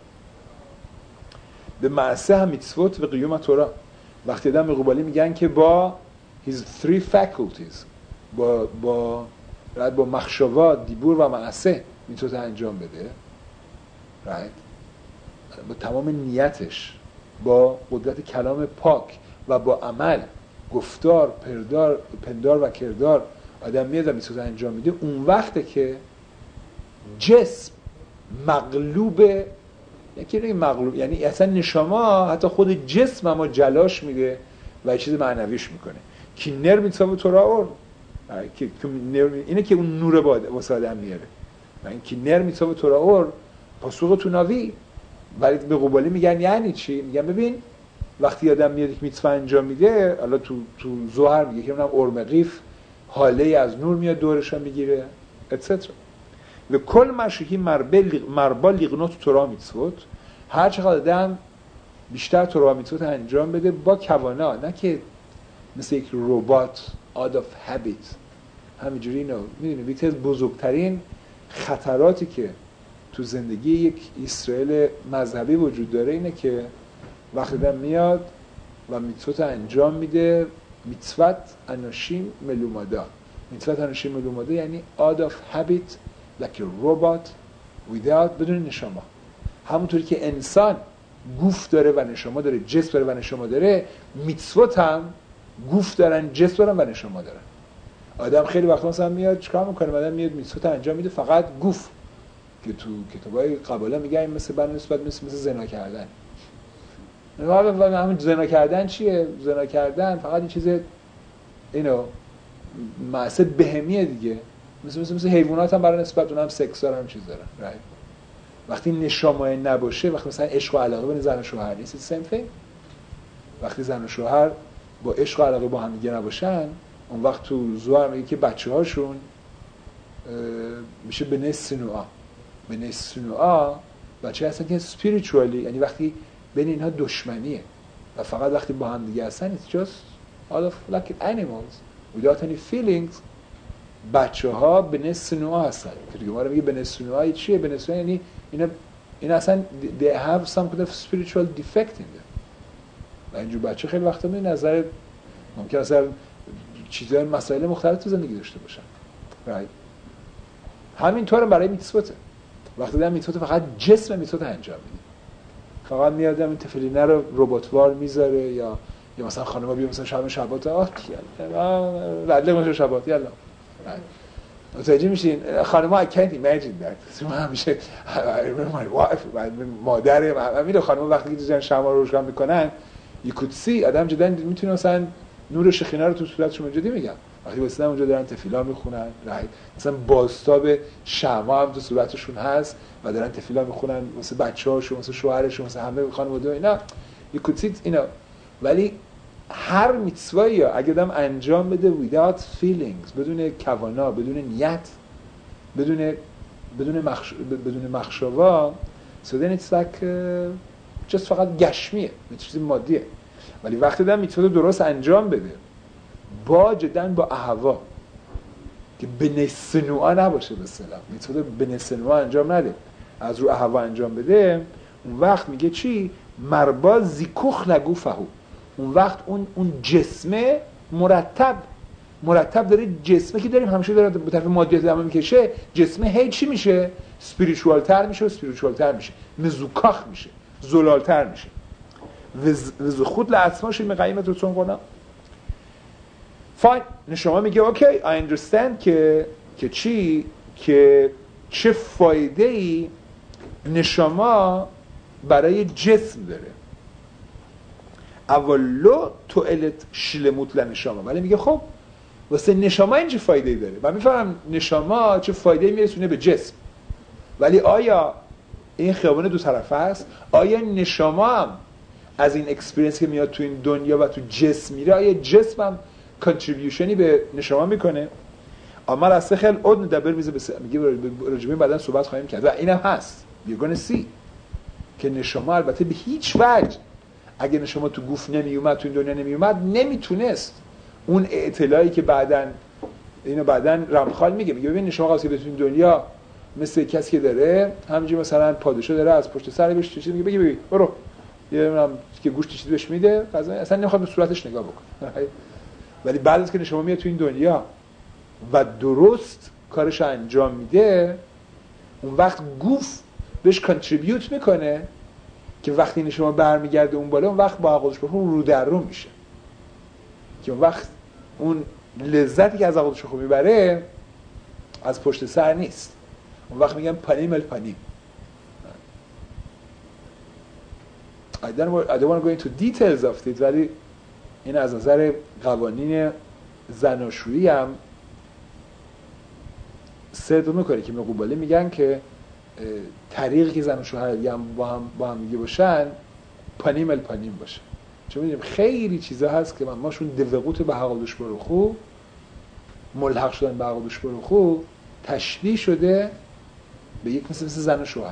به معصه هم میتسوت و قیوم تورا، وقتی آدم مقبالی میگن که با his three faculties، با با با مخشوا، دیبور و معصه میتونه انجام بده، right؟ با تمام نیتش، با قدرت کلام پاک و با عمل، گفتار، پردار، پندار و کردار آدم میاد و میتونه انجام میده. اون وقته که جسم مغلوب، یکی مغلوب یعنی اصلا نشما حتی خود جسم اما جلاش میده و یه چیز معنویش میکنه. کی نر میتساو توراور، اینه که اون نور باده واسه آدم میاره. این کی نر میتساو توراور پاسوق تو ناوی، ولی به قبالی میگن یعنی چی؟ میگن ببین وقتی آدم میاد یک میتسوا انجام میده، حالا تو تو ظهر میگه که اونم ارمقیف حاله از نور میاد دورش هم میگیره اتسترا. و کل مشهی مربا لیغنوت تورا میتسوت، هر چقدر آدم بیشتر تورا میتسوت انجام بده با کوانا، نه که مثل یک ربات out of habit همینجوری. اینو میدونی یکی از بزرگترین خطراتی که تو زندگی یک اسرائیل مذهبی وجود داره اینه که وقتی آدم میاد و میتسوت انجام میده، میتسوت اناشیم ملومادا، میتسوت اناشیم ملومادا یعنی out of habit like a robot without، بدون نشما. همونطوری که انسان گوف داره و نشما داره، جسم داره و نشما داره، میتسوت هم گوف دارن، جسم دارن و نشما دارن. آدم خیلی وقتا مثلا میاد چیکار میکنه؟ آدم میاد میتسوت انجام میده فقط گوف، که تو کتابای قباله میگن مثل بر نسبت مثل مثل زنا کردن. همون زنا کردن چیه؟ زنا کردن فقط این چیز اینو معصیت بهمیه دیگه. مثل مثل مثل حیوانات هم برای نسبت اونم سکس دارن، چیز دارن. right. وقتی نشامای نباشه، وقتی مثلا عشق و علاقه بین زن و شوهر نیست، same thing. وقتی زن و شوهر با عشق و علاقه با هم دیگه نباشن، اون وقت تو زوار میگه که بچه‌هاشون میشه به نسنوآ. به نسنوآ بچه هستن که spiritually، یعنی وقتی بین اینها دشمنیه و فقط وقتی با هم دیگه هستن it's just all of like animals without any feelings. بچه ها به نسنوآ هستن که دیگه ما رو میگه به نسنوآ چیه؟ به نسنوآ یعنی اینا این اصلا they have some kind of spiritual defect in them. و اینجور بچه خیلی وقتا می نظر ممکن اصلا چیزهای مسائل مختلف تو زندگی داشته باشن. right. همینطور برای میتسوته. وقتی دارم میتسوته فقط جسم میتسوته انجام میده، فقط میادم این تفلینه رو رباتوار میذاره، یا یا مثلا خانم‌ها بیان مثلا شب شبات آه یالا رد لمش شبات یالا متوجه میشین. خانم‌ها I can't imagine that. من همیشه I remember my wife، مادر همین خانم‌ها وقتی که تو شمع رو روشن میکنن you could see آدم جدا میتونه مثلا نور شخینه رو تو صورتشون جدی میگم. وقتی واسه اونجا دارن تفیلا میخونن، رایت، مثلا بازتاب شمع هم تو صورتشون هست و دارن تفیلا میخونن واسه بچه‌هاشون، واسه شوهرشون، واسه همه خانواده اینا you could see اینا. ولی هر میتسوایی اگه آدم انجام بده without feelings، بدون کوانا، بدون نیت، بدون بدون مخش... بدون مخشوا، so then it's like uh, just فقط گشمیه، چیز مادیه. ولی وقتی آدم میتونه درست انجام بده با جدن با اهوا که به نسنوآ نباشه، به اصطلاح میتونه به نسنوآ انجام نده، از رو اهوا انجام بده، اون وقت میگه چی؟ مربا زیکوخ لگوفهو. اون وقت اون اون جسمه مرتب مرتب داره، جسمه که داریم همیشه داره به طرف مادیات دم میکشه، جسمه هی چی میشه؟ اسپریچوال تر میشه، اسپریچوال تر میشه، مزوکاخ میشه، زلالتر میشه. و خود لعصماش این مقایمت رو چون کنم فاین. شما میگه اوکی I understand که که چی؟ که چه فایده ای نشما برای جسم داره اولو توالت شلموت لنشما، ولی میگه خب واسه نشما این چه فایده‌ای داره؟ من میفهمم نشما چه فایده‌ای میرسونه به جسم، ولی آیا این خیابان دو طرفه است؟ آیا نشما هم از این اکسپریانس که میاد تو این دنیا و تو جسم میره، آیا جسم هم کانتریبیوشنی به نشما میکنه؟ اما راست خیلی اون دبر میزه بس میگه راجبه بعداً صحبت خواهیم کرد و اینم هست بیگون سی که نشما البته به هیچ وجه اگه نشما تو گوف نمی اومد، تو این دنیا نمی اومد، نمیتونست اون اطلاعی که بعداً اینو بعداً رمخال میگه میگه ببین نشما قاصی به تو این دنیا مثل کسی که داره همینجوری مثلا پادشاه داره از پشت سر بهش چیزی میگه بگی بگی برو یه نمیدونم که گوشت چیزی بهش میده غذا اصلا نمیخواد به صورتش نگاه بکنه، ولی بعد از که نشما میاد تو این دنیا و درست کارش انجام میده اون وقت گوف بهش کانتریبیوت میکنه که وقتی نشما برمیگرده اون بالا اون وقت با عقلش بخون رو در رو میشه که اون وقت اون لذتی که از عقلش بخون میبره از پشت سر نیست، اون وقت میگن پانیم الپانیم. I don't want, I don't want to go into details of it، ولی این از نظر قوانین زناشویی هم صدق میکنه که مقوباله میگن که طریقی که زن و شوهر هم با هم با هم دیگه باشن پانیم الپانیم باشه، چون میدونیم خیلی چیزا هست که من ماشون دوقوت به حقادش بروخو ملحق شدن به حقادش بروخو تشبیه شده به یک مثل مثل زن و شوهر.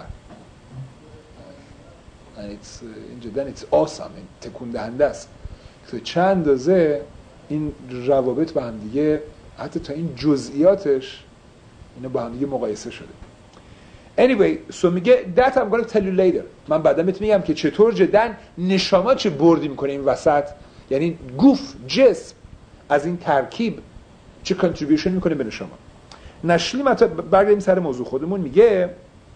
این جدن it's awesome، این تکون دهنده است که چند اندازه این روابط با هم دیگه حتی تا این جزئیاتش اینا با هم دیگه مقایسه شده. Anyway, so میگه that I'm going to tell you later. من بعدا بهت میگم که چطور جدن نشما چه بردی میکنه این وسط، یعنی گوف جسم از این ترکیب چه کانتریبیوشن میکنه به نشما. نشلی متا برگردیم سر موضوع خودمون. میگه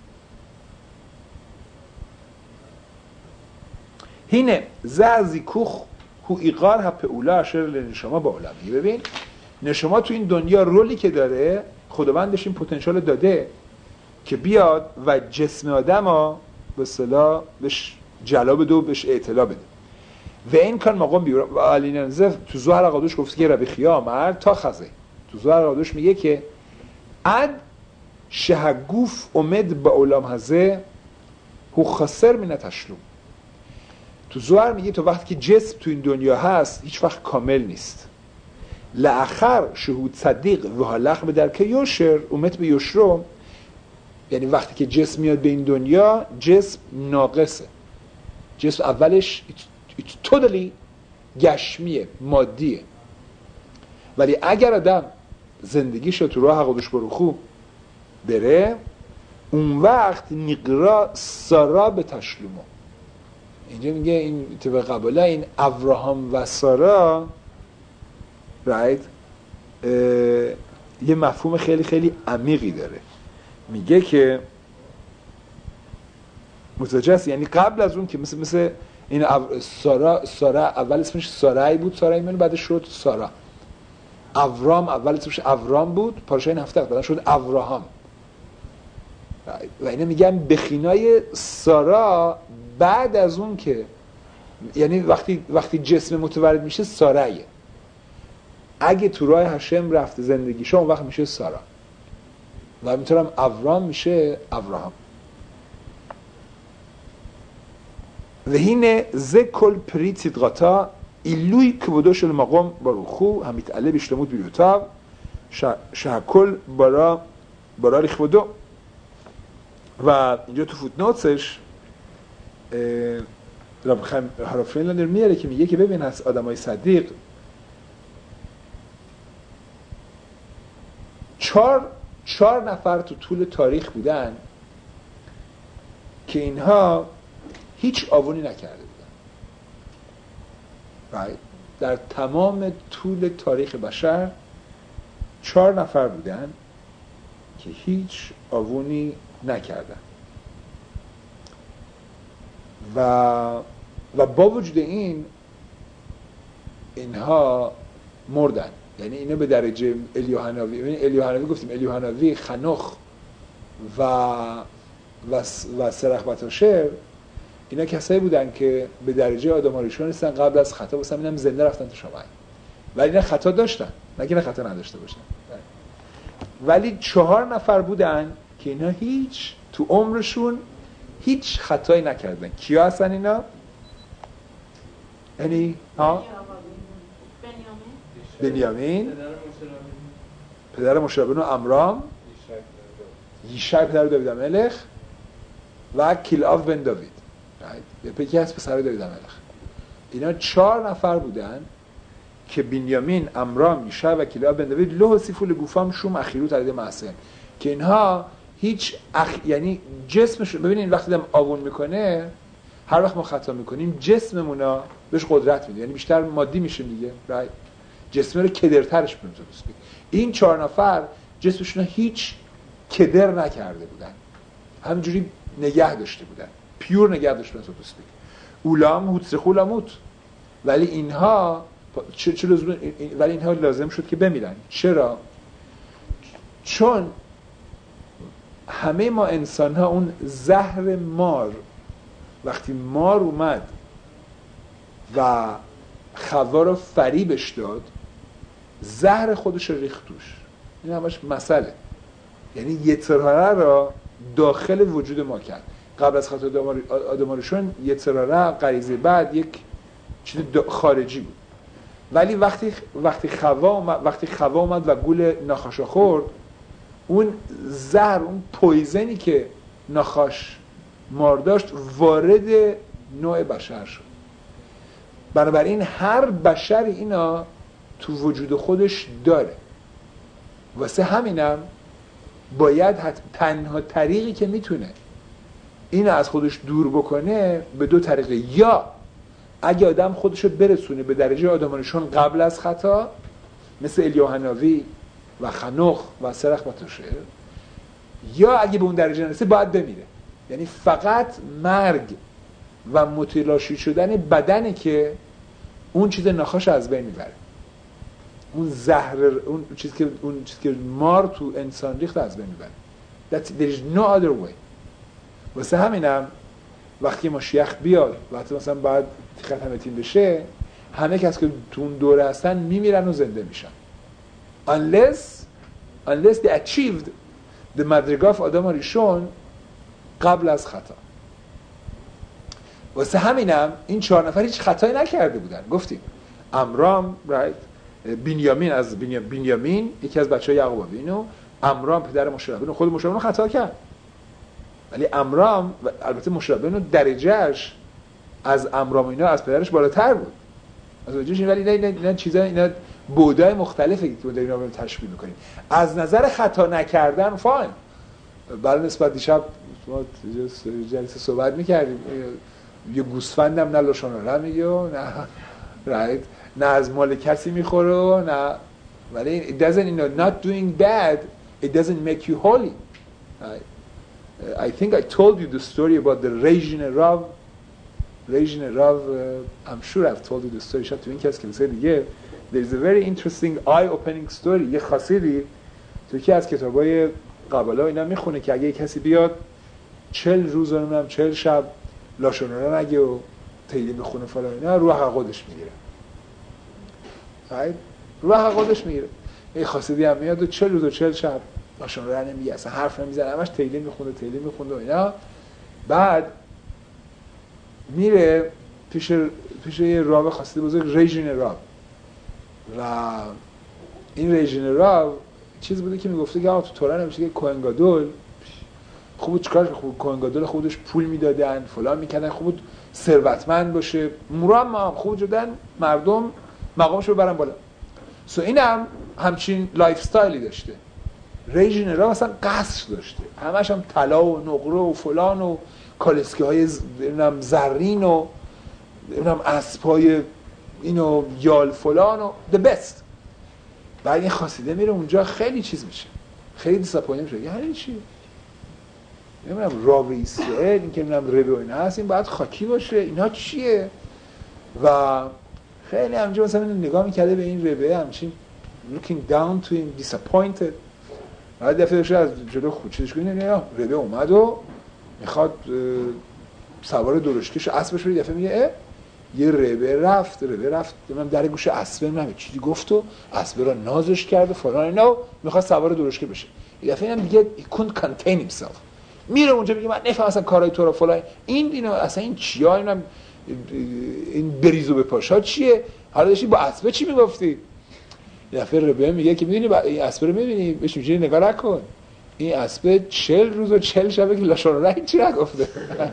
هینه زعزی کوخ هو ایقار ها پئولا اشر لنشما با علم. میگه ببین نشما تو این دنیا رولی که داره خداوندش این پتانسیل داده که بیاد و جسم آدم ها به اصطلاح بهش جلا بده و بهش اطلاع بده و این کان مقام بیور و علیننزه تو ظاهر قادوش گفت که ربی خیامر تا خزه تو ظاهر قادوش میگه که اد شهگوف امد با علام هزه هو خسر من تشلوم. تو ظاهر میگه تو وقتی که جسم تو این دنیا هست هیچ وقت کامل نیست. لآخر شهود صدیق و حلق به درک یوشر اومد به یوشرو، یعنی وقتی که جسم میاد به این دنیا جسم ناقصه، جسم اولش it's, it's totally گشمیه مادیه، ولی اگر آدم زندگیشو تو راه حقودش بروخو بره اون وقت نقرا سارا به تشلومو. اینجا میگه این طبق قباله این ابراهام و سارا رایت یه مفهوم خیلی خیلی عمیقی داره. میگه که متوجه است، یعنی قبل از اون که مثل مثل این سارا سارا اول اسمش سارای بود، سارای من بعدش شد سارا. ابرام اول اسمش ابرام بود، پارچه این هفته بعدش شد ابراهام. و اینا میگن بخینای سارا بعد از اون که یعنی وقتی وقتی جسم متولد میشه سارایه، اگه تو راه هشم رفته زندگیش اون وقت میشه سارا و میتونم ابرام میشه ابراهام. و هینه زکل پریت صدقاتا ایلوی کبودوش المقام باروخو همیت علی بیشتمود بیروتاو شهکل برا برا ریخودو. و اینجا تو فوتنوتسش رب فرینلندر میاره که میگه که ببین هست آدمای صدیق چهار چهار نفر تو طول تاریخ بودن که اینها هیچ آونی نکرده بودن. right. در تمام طول تاریخ بشر چهار نفر بودن که هیچ آونی نکردن و و با وجود این اینها مردن. یعنی اینا به درجه الیوحنوی، یعنی الیوحنوی گفتیم الیوحنوی خنوخ و و و سرخ بطاشر اینا کسایی بودن که به درجه آدم‌ها نیستن قبل از خطا واسه اینم زنده رفتن تو شامعه، ولی اینا خطا داشتن، نه که خطا نداشته باشن. ولی چهار نفر بودن که اینا هیچ تو عمرشون هیچ خطایی نکردن. کیا هستن اینا؟ یعنی ها بنیامین، پدر مشربین و امرام، یشع پدر داوید ملخ و کیلآب بن داوید. یکی از پسرای داوید ملخ. اینا چهار نفر بودن که بنیامین، امرام، یشع و کیلآب بن داوید لو سیفو لگوفام شوم اخیرو ترید معصن، که اینها هیچ اخ... یعنی جسمش، ببینید وقتی دم آون میکنه، هر وقت ما خطا میکنیم جسممونا بهش قدرت میده، یعنی بیشتر مادی میشه دیگه، رایت جسم رو کدرترش میکنه. این چهار نفر جسمشون هیچ کدر نکرده بودن، همینجوری نگه داشته بودن، پیور نگه داشته بودن. اولام هوتسخولاموت، ولی اینها چه چه لازم ولی اینها لازم شد که بمیرن. چرا؟ چون همه ما انسان ها اون زهر مار، وقتی مار اومد و خوا رو فریبش داد، زهر خودش رو ریخت توش. این همش مسئله، یعنی یتراره را داخل وجود ما کرد. قبل از خطا آدمارشون یتراره غریزه بعد یک چیز خارجی بود، ولی وقتی وقتی خوا اومد وقتی خوا اومد و گول ناخاشو خورد، اون زهر، اون پویزنی که ناخاش مار داشت وارد نوع بشر شد. بنابراین هر بشری اینا تو وجود خودش داره. واسه همینم باید تنها طریقی که میتونه اینو از خودش دور بکنه به دو طریقه: یا اگه آدم خودشو برسونه به درجه آدمانشون قبل از خطا، مثل الیاهناوی و خنوخ و سرخ بطاشر، یا اگه به اون درجه نرسه باید بمیره. یعنی فقط مرگ و متلاشی شدن بدنه که اون چیز ناخوش از بین میبره، اون زهر، اون چیزی که اون چیزی که مار تو انسان ریخت از بین میبره. That's there is no other way. واسه همینم وقتی مشیخ بیاد، وقتی مثلا بعد ختم تیم بشه، همه کس که تو اون دوره هستن میمیرن و زنده میشن. Unless unless they achieved the مدرگاف آدم ریشون قبل از خطا. واسه همینم این چهار نفر هیچ خطایی نکرده بودن. گفتیم امرام، right، بنیامین از بنیامین یکی از بچهای یعقوب وینو، امرام پدر مشربین، خود مشربین خطا کرد، ولی امرام و البته مشربین درجهش از امرام اینا از پدرش بالاتر بود. از وجهش، ولی نه نه, نه چیزا اینا بودای مختلفه که تو داریم رو تشبیه می‌کنیم. از نظر خطا نکردن فاین. برای نسبت دیشب ما جلسه صحبت می‌کردیم، یه گوسفندم نه لاشون رو میگه نه رایت نه از مال کسی میخوره نه، ولی it doesn't, you know, not doing bad it doesn't make you holy. Right? I think I told you the story about the Rejin Rav. Rejin Rav, uh, I'm sure I've told you the story. شاید تو این کس کلیسای دیگه. There's a very interesting eye-opening story. یه خاصیدی تو یکی از کتابای قبلا اینا میخونه که اگه کسی بیاد چهل روز نمیدونم چهل شب لاشونره نگه و تیلی بخونه فلان اینا، روح حق خودش میگیره. right؟ روح حق خودش میگیره. یه خاصیدی هم میاد و چهل روز و چهل شب لاشونره نمیگه، اصلا حرف نمیزنه، همش تیلی میخونه تیلی میخونه و اینا. بعد میره پیش پیش یه راو خاصیدی بزرگ، ریژین راو، و این ریژین راو چیز بوده که میگفته که آقا تو توران نمیشه که کوهنگادول خوب چیکار خوب کوهنگادول خودش پول میدادن فلان میکردن، خوب ثروتمند باشه، مرام هم خوب جدن مردم مقامشو ببرن بالا. سو اینم همچین لایف استایلی داشته. ریژین راو مثلا قصر داشته، همش هم طلا و نقره و فلان و کالسکه های نمیدونم زرین و نمیدونم اسبای اینو یال فلان و the best. بعد این خاصیده میره اونجا خیلی چیز میشه، خیلی دیساپوینت میشه. یعنی چی؟ نمیدونم راوی اسرائیل این که نمیدونم ربه و اینا هست، این باید خاکی باشه، اینا چیه؟ و خیلی همینجا مثلا نگاه میکرده به این ربه، همچین looking down to him, disappointed. بعد دفعه داشته از جلو خود چیزش کنید، نه ربه اومد و میخواد سوار درشکش اسبش بره، دفعه میگه اه یه ربه رفت ربه رفت من در گوش اسب من چیزی گفت و اسب رو نازش کرد و فلان اینا، میخواد سوار درشکه بشه. یه دفعه هم دیگه he couldn't contain himself، میره اونجا میگه من نفهم اصلا کارهای تو رو فلان، این اینا اصلا این چیا، اینم این بریزو به پاشا چیه، حالا داشتی با اسب چی میگفتی؟ یه دفعه ربه میگه که میدونی این اسب رو میبینی بهش میگی نگاه نکن، این اسب چهل روز و چهل شبه که لاشون رو چی نگفته.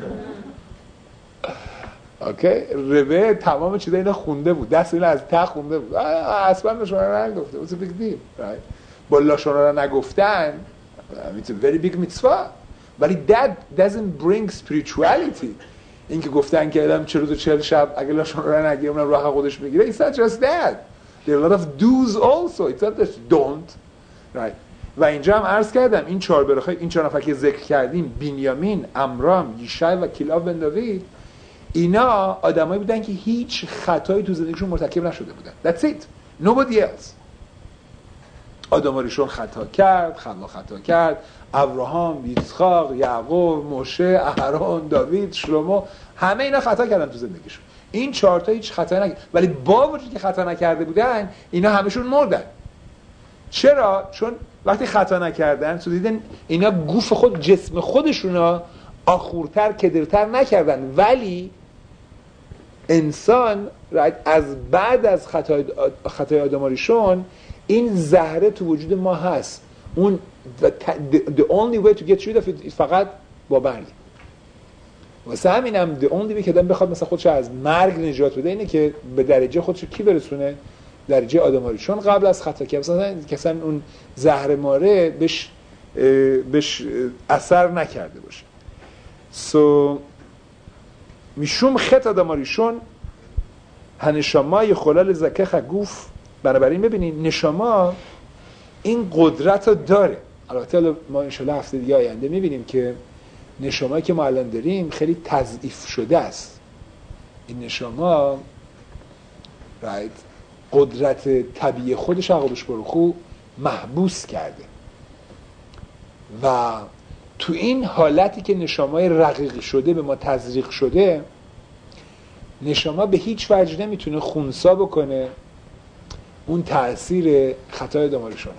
اوکی، ربه تمام چیزا اینا خونده بود، دست اینا از ته خونده بود، اسب لاشون رو نگفته. What's a big deal, right؟ با لاشون رو نگفتن it's a very big mitzvah but that doesn't bring spirituality. این که گفتن که آدم چه روز و چهل شب اگه لاشون رو نگه اونم راه خودش میگیره، it's not just that, there are a lot of do's also, it's not just don't, right؟ و اینجا هم عرض کردم این چهار برخه، این چهار نفر که ذکر کردیم، بنیامین، عمرام، یشع و کلاب بن داوید، اینا آدمایی بودن که هیچ خطایی تو زندگیشون مرتکب نشده بودن. That's it. Nobody else. آدماریشون خطا کرد، خلا خطا کرد، ابراهام، یسحاق، یعقوب، موشه، اهرون، داوید، شلومو، همه اینا خطا کردن تو زندگیشون. این چهار تا هیچ خطایی نکردن، ولی با وجودی که خطا نکرده بودن، اینا همشون مردن. چرا؟ چون وقتی خطا نکردن، تو دیدن اینا گوف خود، جسم خودشونا آخورتر، کدرتر نکردن، ولی انسان از بعد از خطای خطای آدماریشون این زهره تو وجود ما هست. اون the only way to get rid of it فقط با مرگ. واسه همینم the only way که آدم بخواد مثلا خودش از مرگ نجات بده اینه که به درجه خودش کی برسونه؟ درجه آدماریشون قبل از خطا که مثلا کسا اون زهر ماره بهش بهش اثر نکرده باشه. سو میشوم خط آدماریشون هنشما یخلال زکخ گوف. بنابراین ببینید نشما این قدرت رو داره. البته ما انشالله هفته دیگه آینده میبینیم که نشمایی که ما الان داریم خیلی تضعیف شده است. این نشما رایت قدرت طبیعی خودش عقلش برخو محبوس کرده و تو این حالتی که نشمای رقیق شده به ما تزریق شده، نشما به هیچ وجه نمیتونه خونسا بکنه اون تأثیر خطای دمارشون.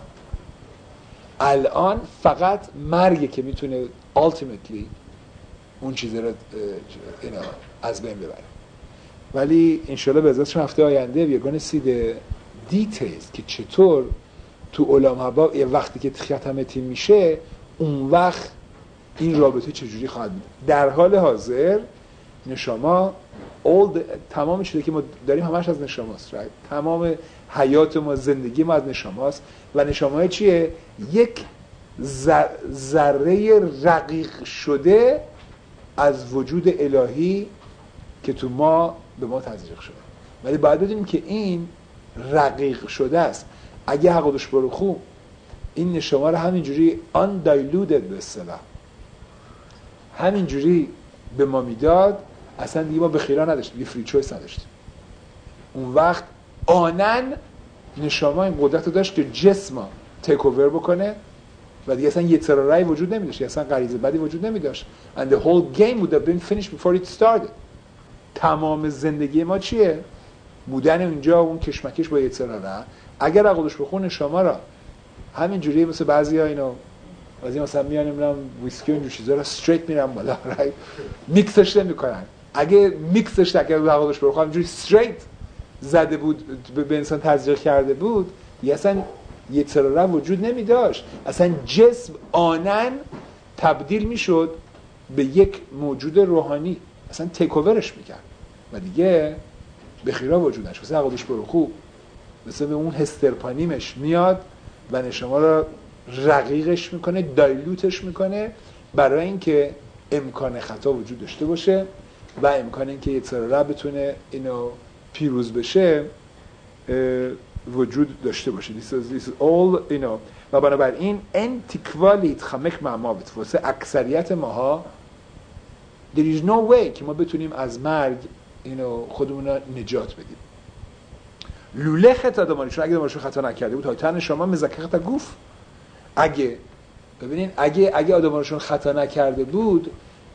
الان فقط مرگه که میتونه ultimately اون چیزی رو اینا از بین ببره. ولی انشالله به ازاش هفته آینده we're gonna see the details که چطور تو علام حبا یه وقتی که ختم تیم میشه اون وقت این رابطه چجوری خواهد بود. در حال حاضر نشما all the, تمام چیزی که ما داریم همش از نشماست، right؟ تمام حیات ما، زندگی ما از نشماست و نشمای چیه؟ یک ذره رقیق شده از وجود الهی که تو ما به ما تزریق شده. ولی باید بدونیم که این رقیق شده است. اگه حقودش برو خوب این نشما رو همینجوری undiluted به اصطلاح همینجوری به ما میداد، اصلا دیگه ما به خیرا نداشتیم، دیگه فری چویس نداشتیم. اون وقت آنن نشما این قدرت رو داشت که جسم تیک اوور بکنه و دیگه اصلا یه ترارای وجود نمیداشت، اصلا غریزه بدی وجود نمیداشت. and the whole game would have been finished before it started. تمام زندگی ما چیه؟ بودن اونجا اون کشمکش با یه تراره. اگر عقلش بخونه شما را همینجوری مثل بعضیا اینو بعضی مثلا میان نمیدونم ویسکی و اینجور چیزا رو استریت میرن بالا، رایت میکسش نمیکنن. اگه میکسش نکرد عقلش بخونه همینجوری استریت زده بود به انسان تزریق کرده بود، دیگه اصلا یه تراره وجود نمی داشت. اصلا جسم آنن تبدیل میشد به یک موجود روحانی، اصلا تیک اوورش میکرد و دیگه به خیرا وجود نشد. مثلا عقلش برو خوب مثل به اون هسترپانیمش میاد و نشما رو رقیقش میکنه، دایلوتش میکنه برای اینکه امکان خطا وجود داشته باشه و امکان اینکه یه تراره بتونه اینو پیروز بشه وجود داشته باشه. This is, this is all, you know. و بنابراین این تکوالیت خمک معمابت واسه اکثریت ماها there is no way که ما بتونیم از مرگ اینو خودمون رو نجات بدیم. لوله خطا دمانیشون اگه دمانیشون خطا نکرده بود تن شما مزکه خطا گوف. اگه ببینین اگه اگه آدمانشون خطا نکرده بود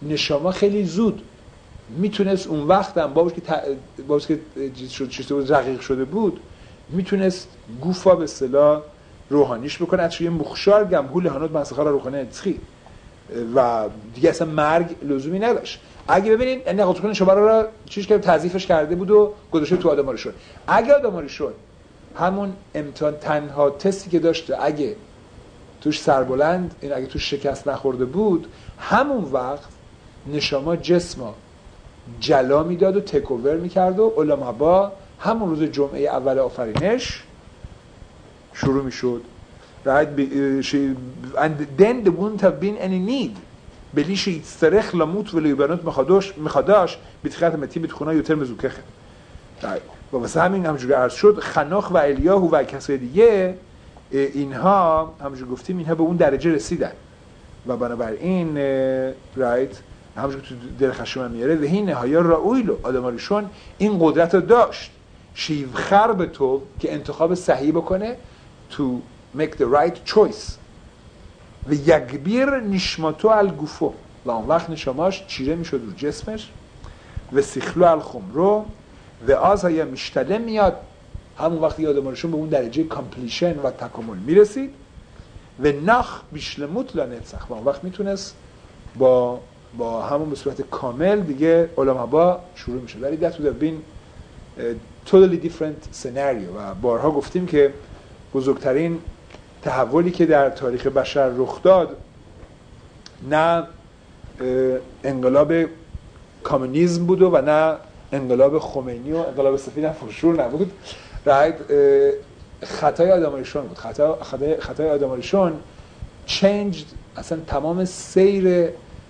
نشاما خیلی زود میتونست اون وقت هم باوش که ت... باوش که چیز شد چیز رقیق شده بود میتونست گوفا به اصطلاح روحانیش بکنه از یه مخشار گمهول هنوز مسخره روحانی تخی و دیگه اصلا مرگ لزومی نداشت. اگه ببینید این نقاط شما را چیش که تضعیفش کرده بود و گذاشته تو آدماریشون، اگه آدماریشون همون امتحان تنها تستی که داشته اگه توش سربلند این اگه توش شکست نخورده بود، همون وقت نشاما جسما جلا میداد و تکوور میکرد و علما با همون روز جمعه اول آفرینش شروع میشد. right and then there wouldn't have been any need بلی שיצטרך למות ולהיבנות מחדש מחדש בתחילת המתים בתכונה יותר מזוככת. و واسه همین همونجوری عرض شد خناخ و الیاهو و کسای دیگه اینها همونجوری گفتیم اینها به اون درجه رسیدن و بنابراین رایت همونجوری تو دل خشم میاره و این نهایه رائویلو آدماریشون این قدرت رو داشت شیوخر به تو که انتخاب صحیح بکنه to make the right choice و یکبیر نشماتو الگوفو و اون وقت نشاماش چیره میشد رو جسمش و سیخلو الخمرو و آزهای مشتله میاد همون وقت آدمارشون به اون درجه کامپلیشن و تکامل میرسید و نخ بیشلموت لانتسخ و اون وقت میتونست با با همون به صورت کامل دیگه علما با شروع میشه. ولی that would have been a totally different scenario و بارها گفتیم که بزرگترین تحولی که در تاریخ بشر رخ داد نه انقلاب کمونیسم بود و نه انقلاب خمینی و انقلاب سفید هم فرشور نبود. رایت خطای آدماریشون بود. خطا خطای خطای آدماریشون changed اصلا تمام سیر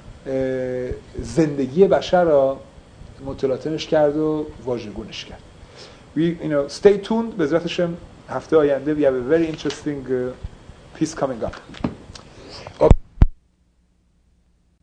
زندگی بشر را متلاطمش کرد و واژگونش کرد. We you know stay tuned. به ذات هفته آینده we have a very interesting uh, piece coming up.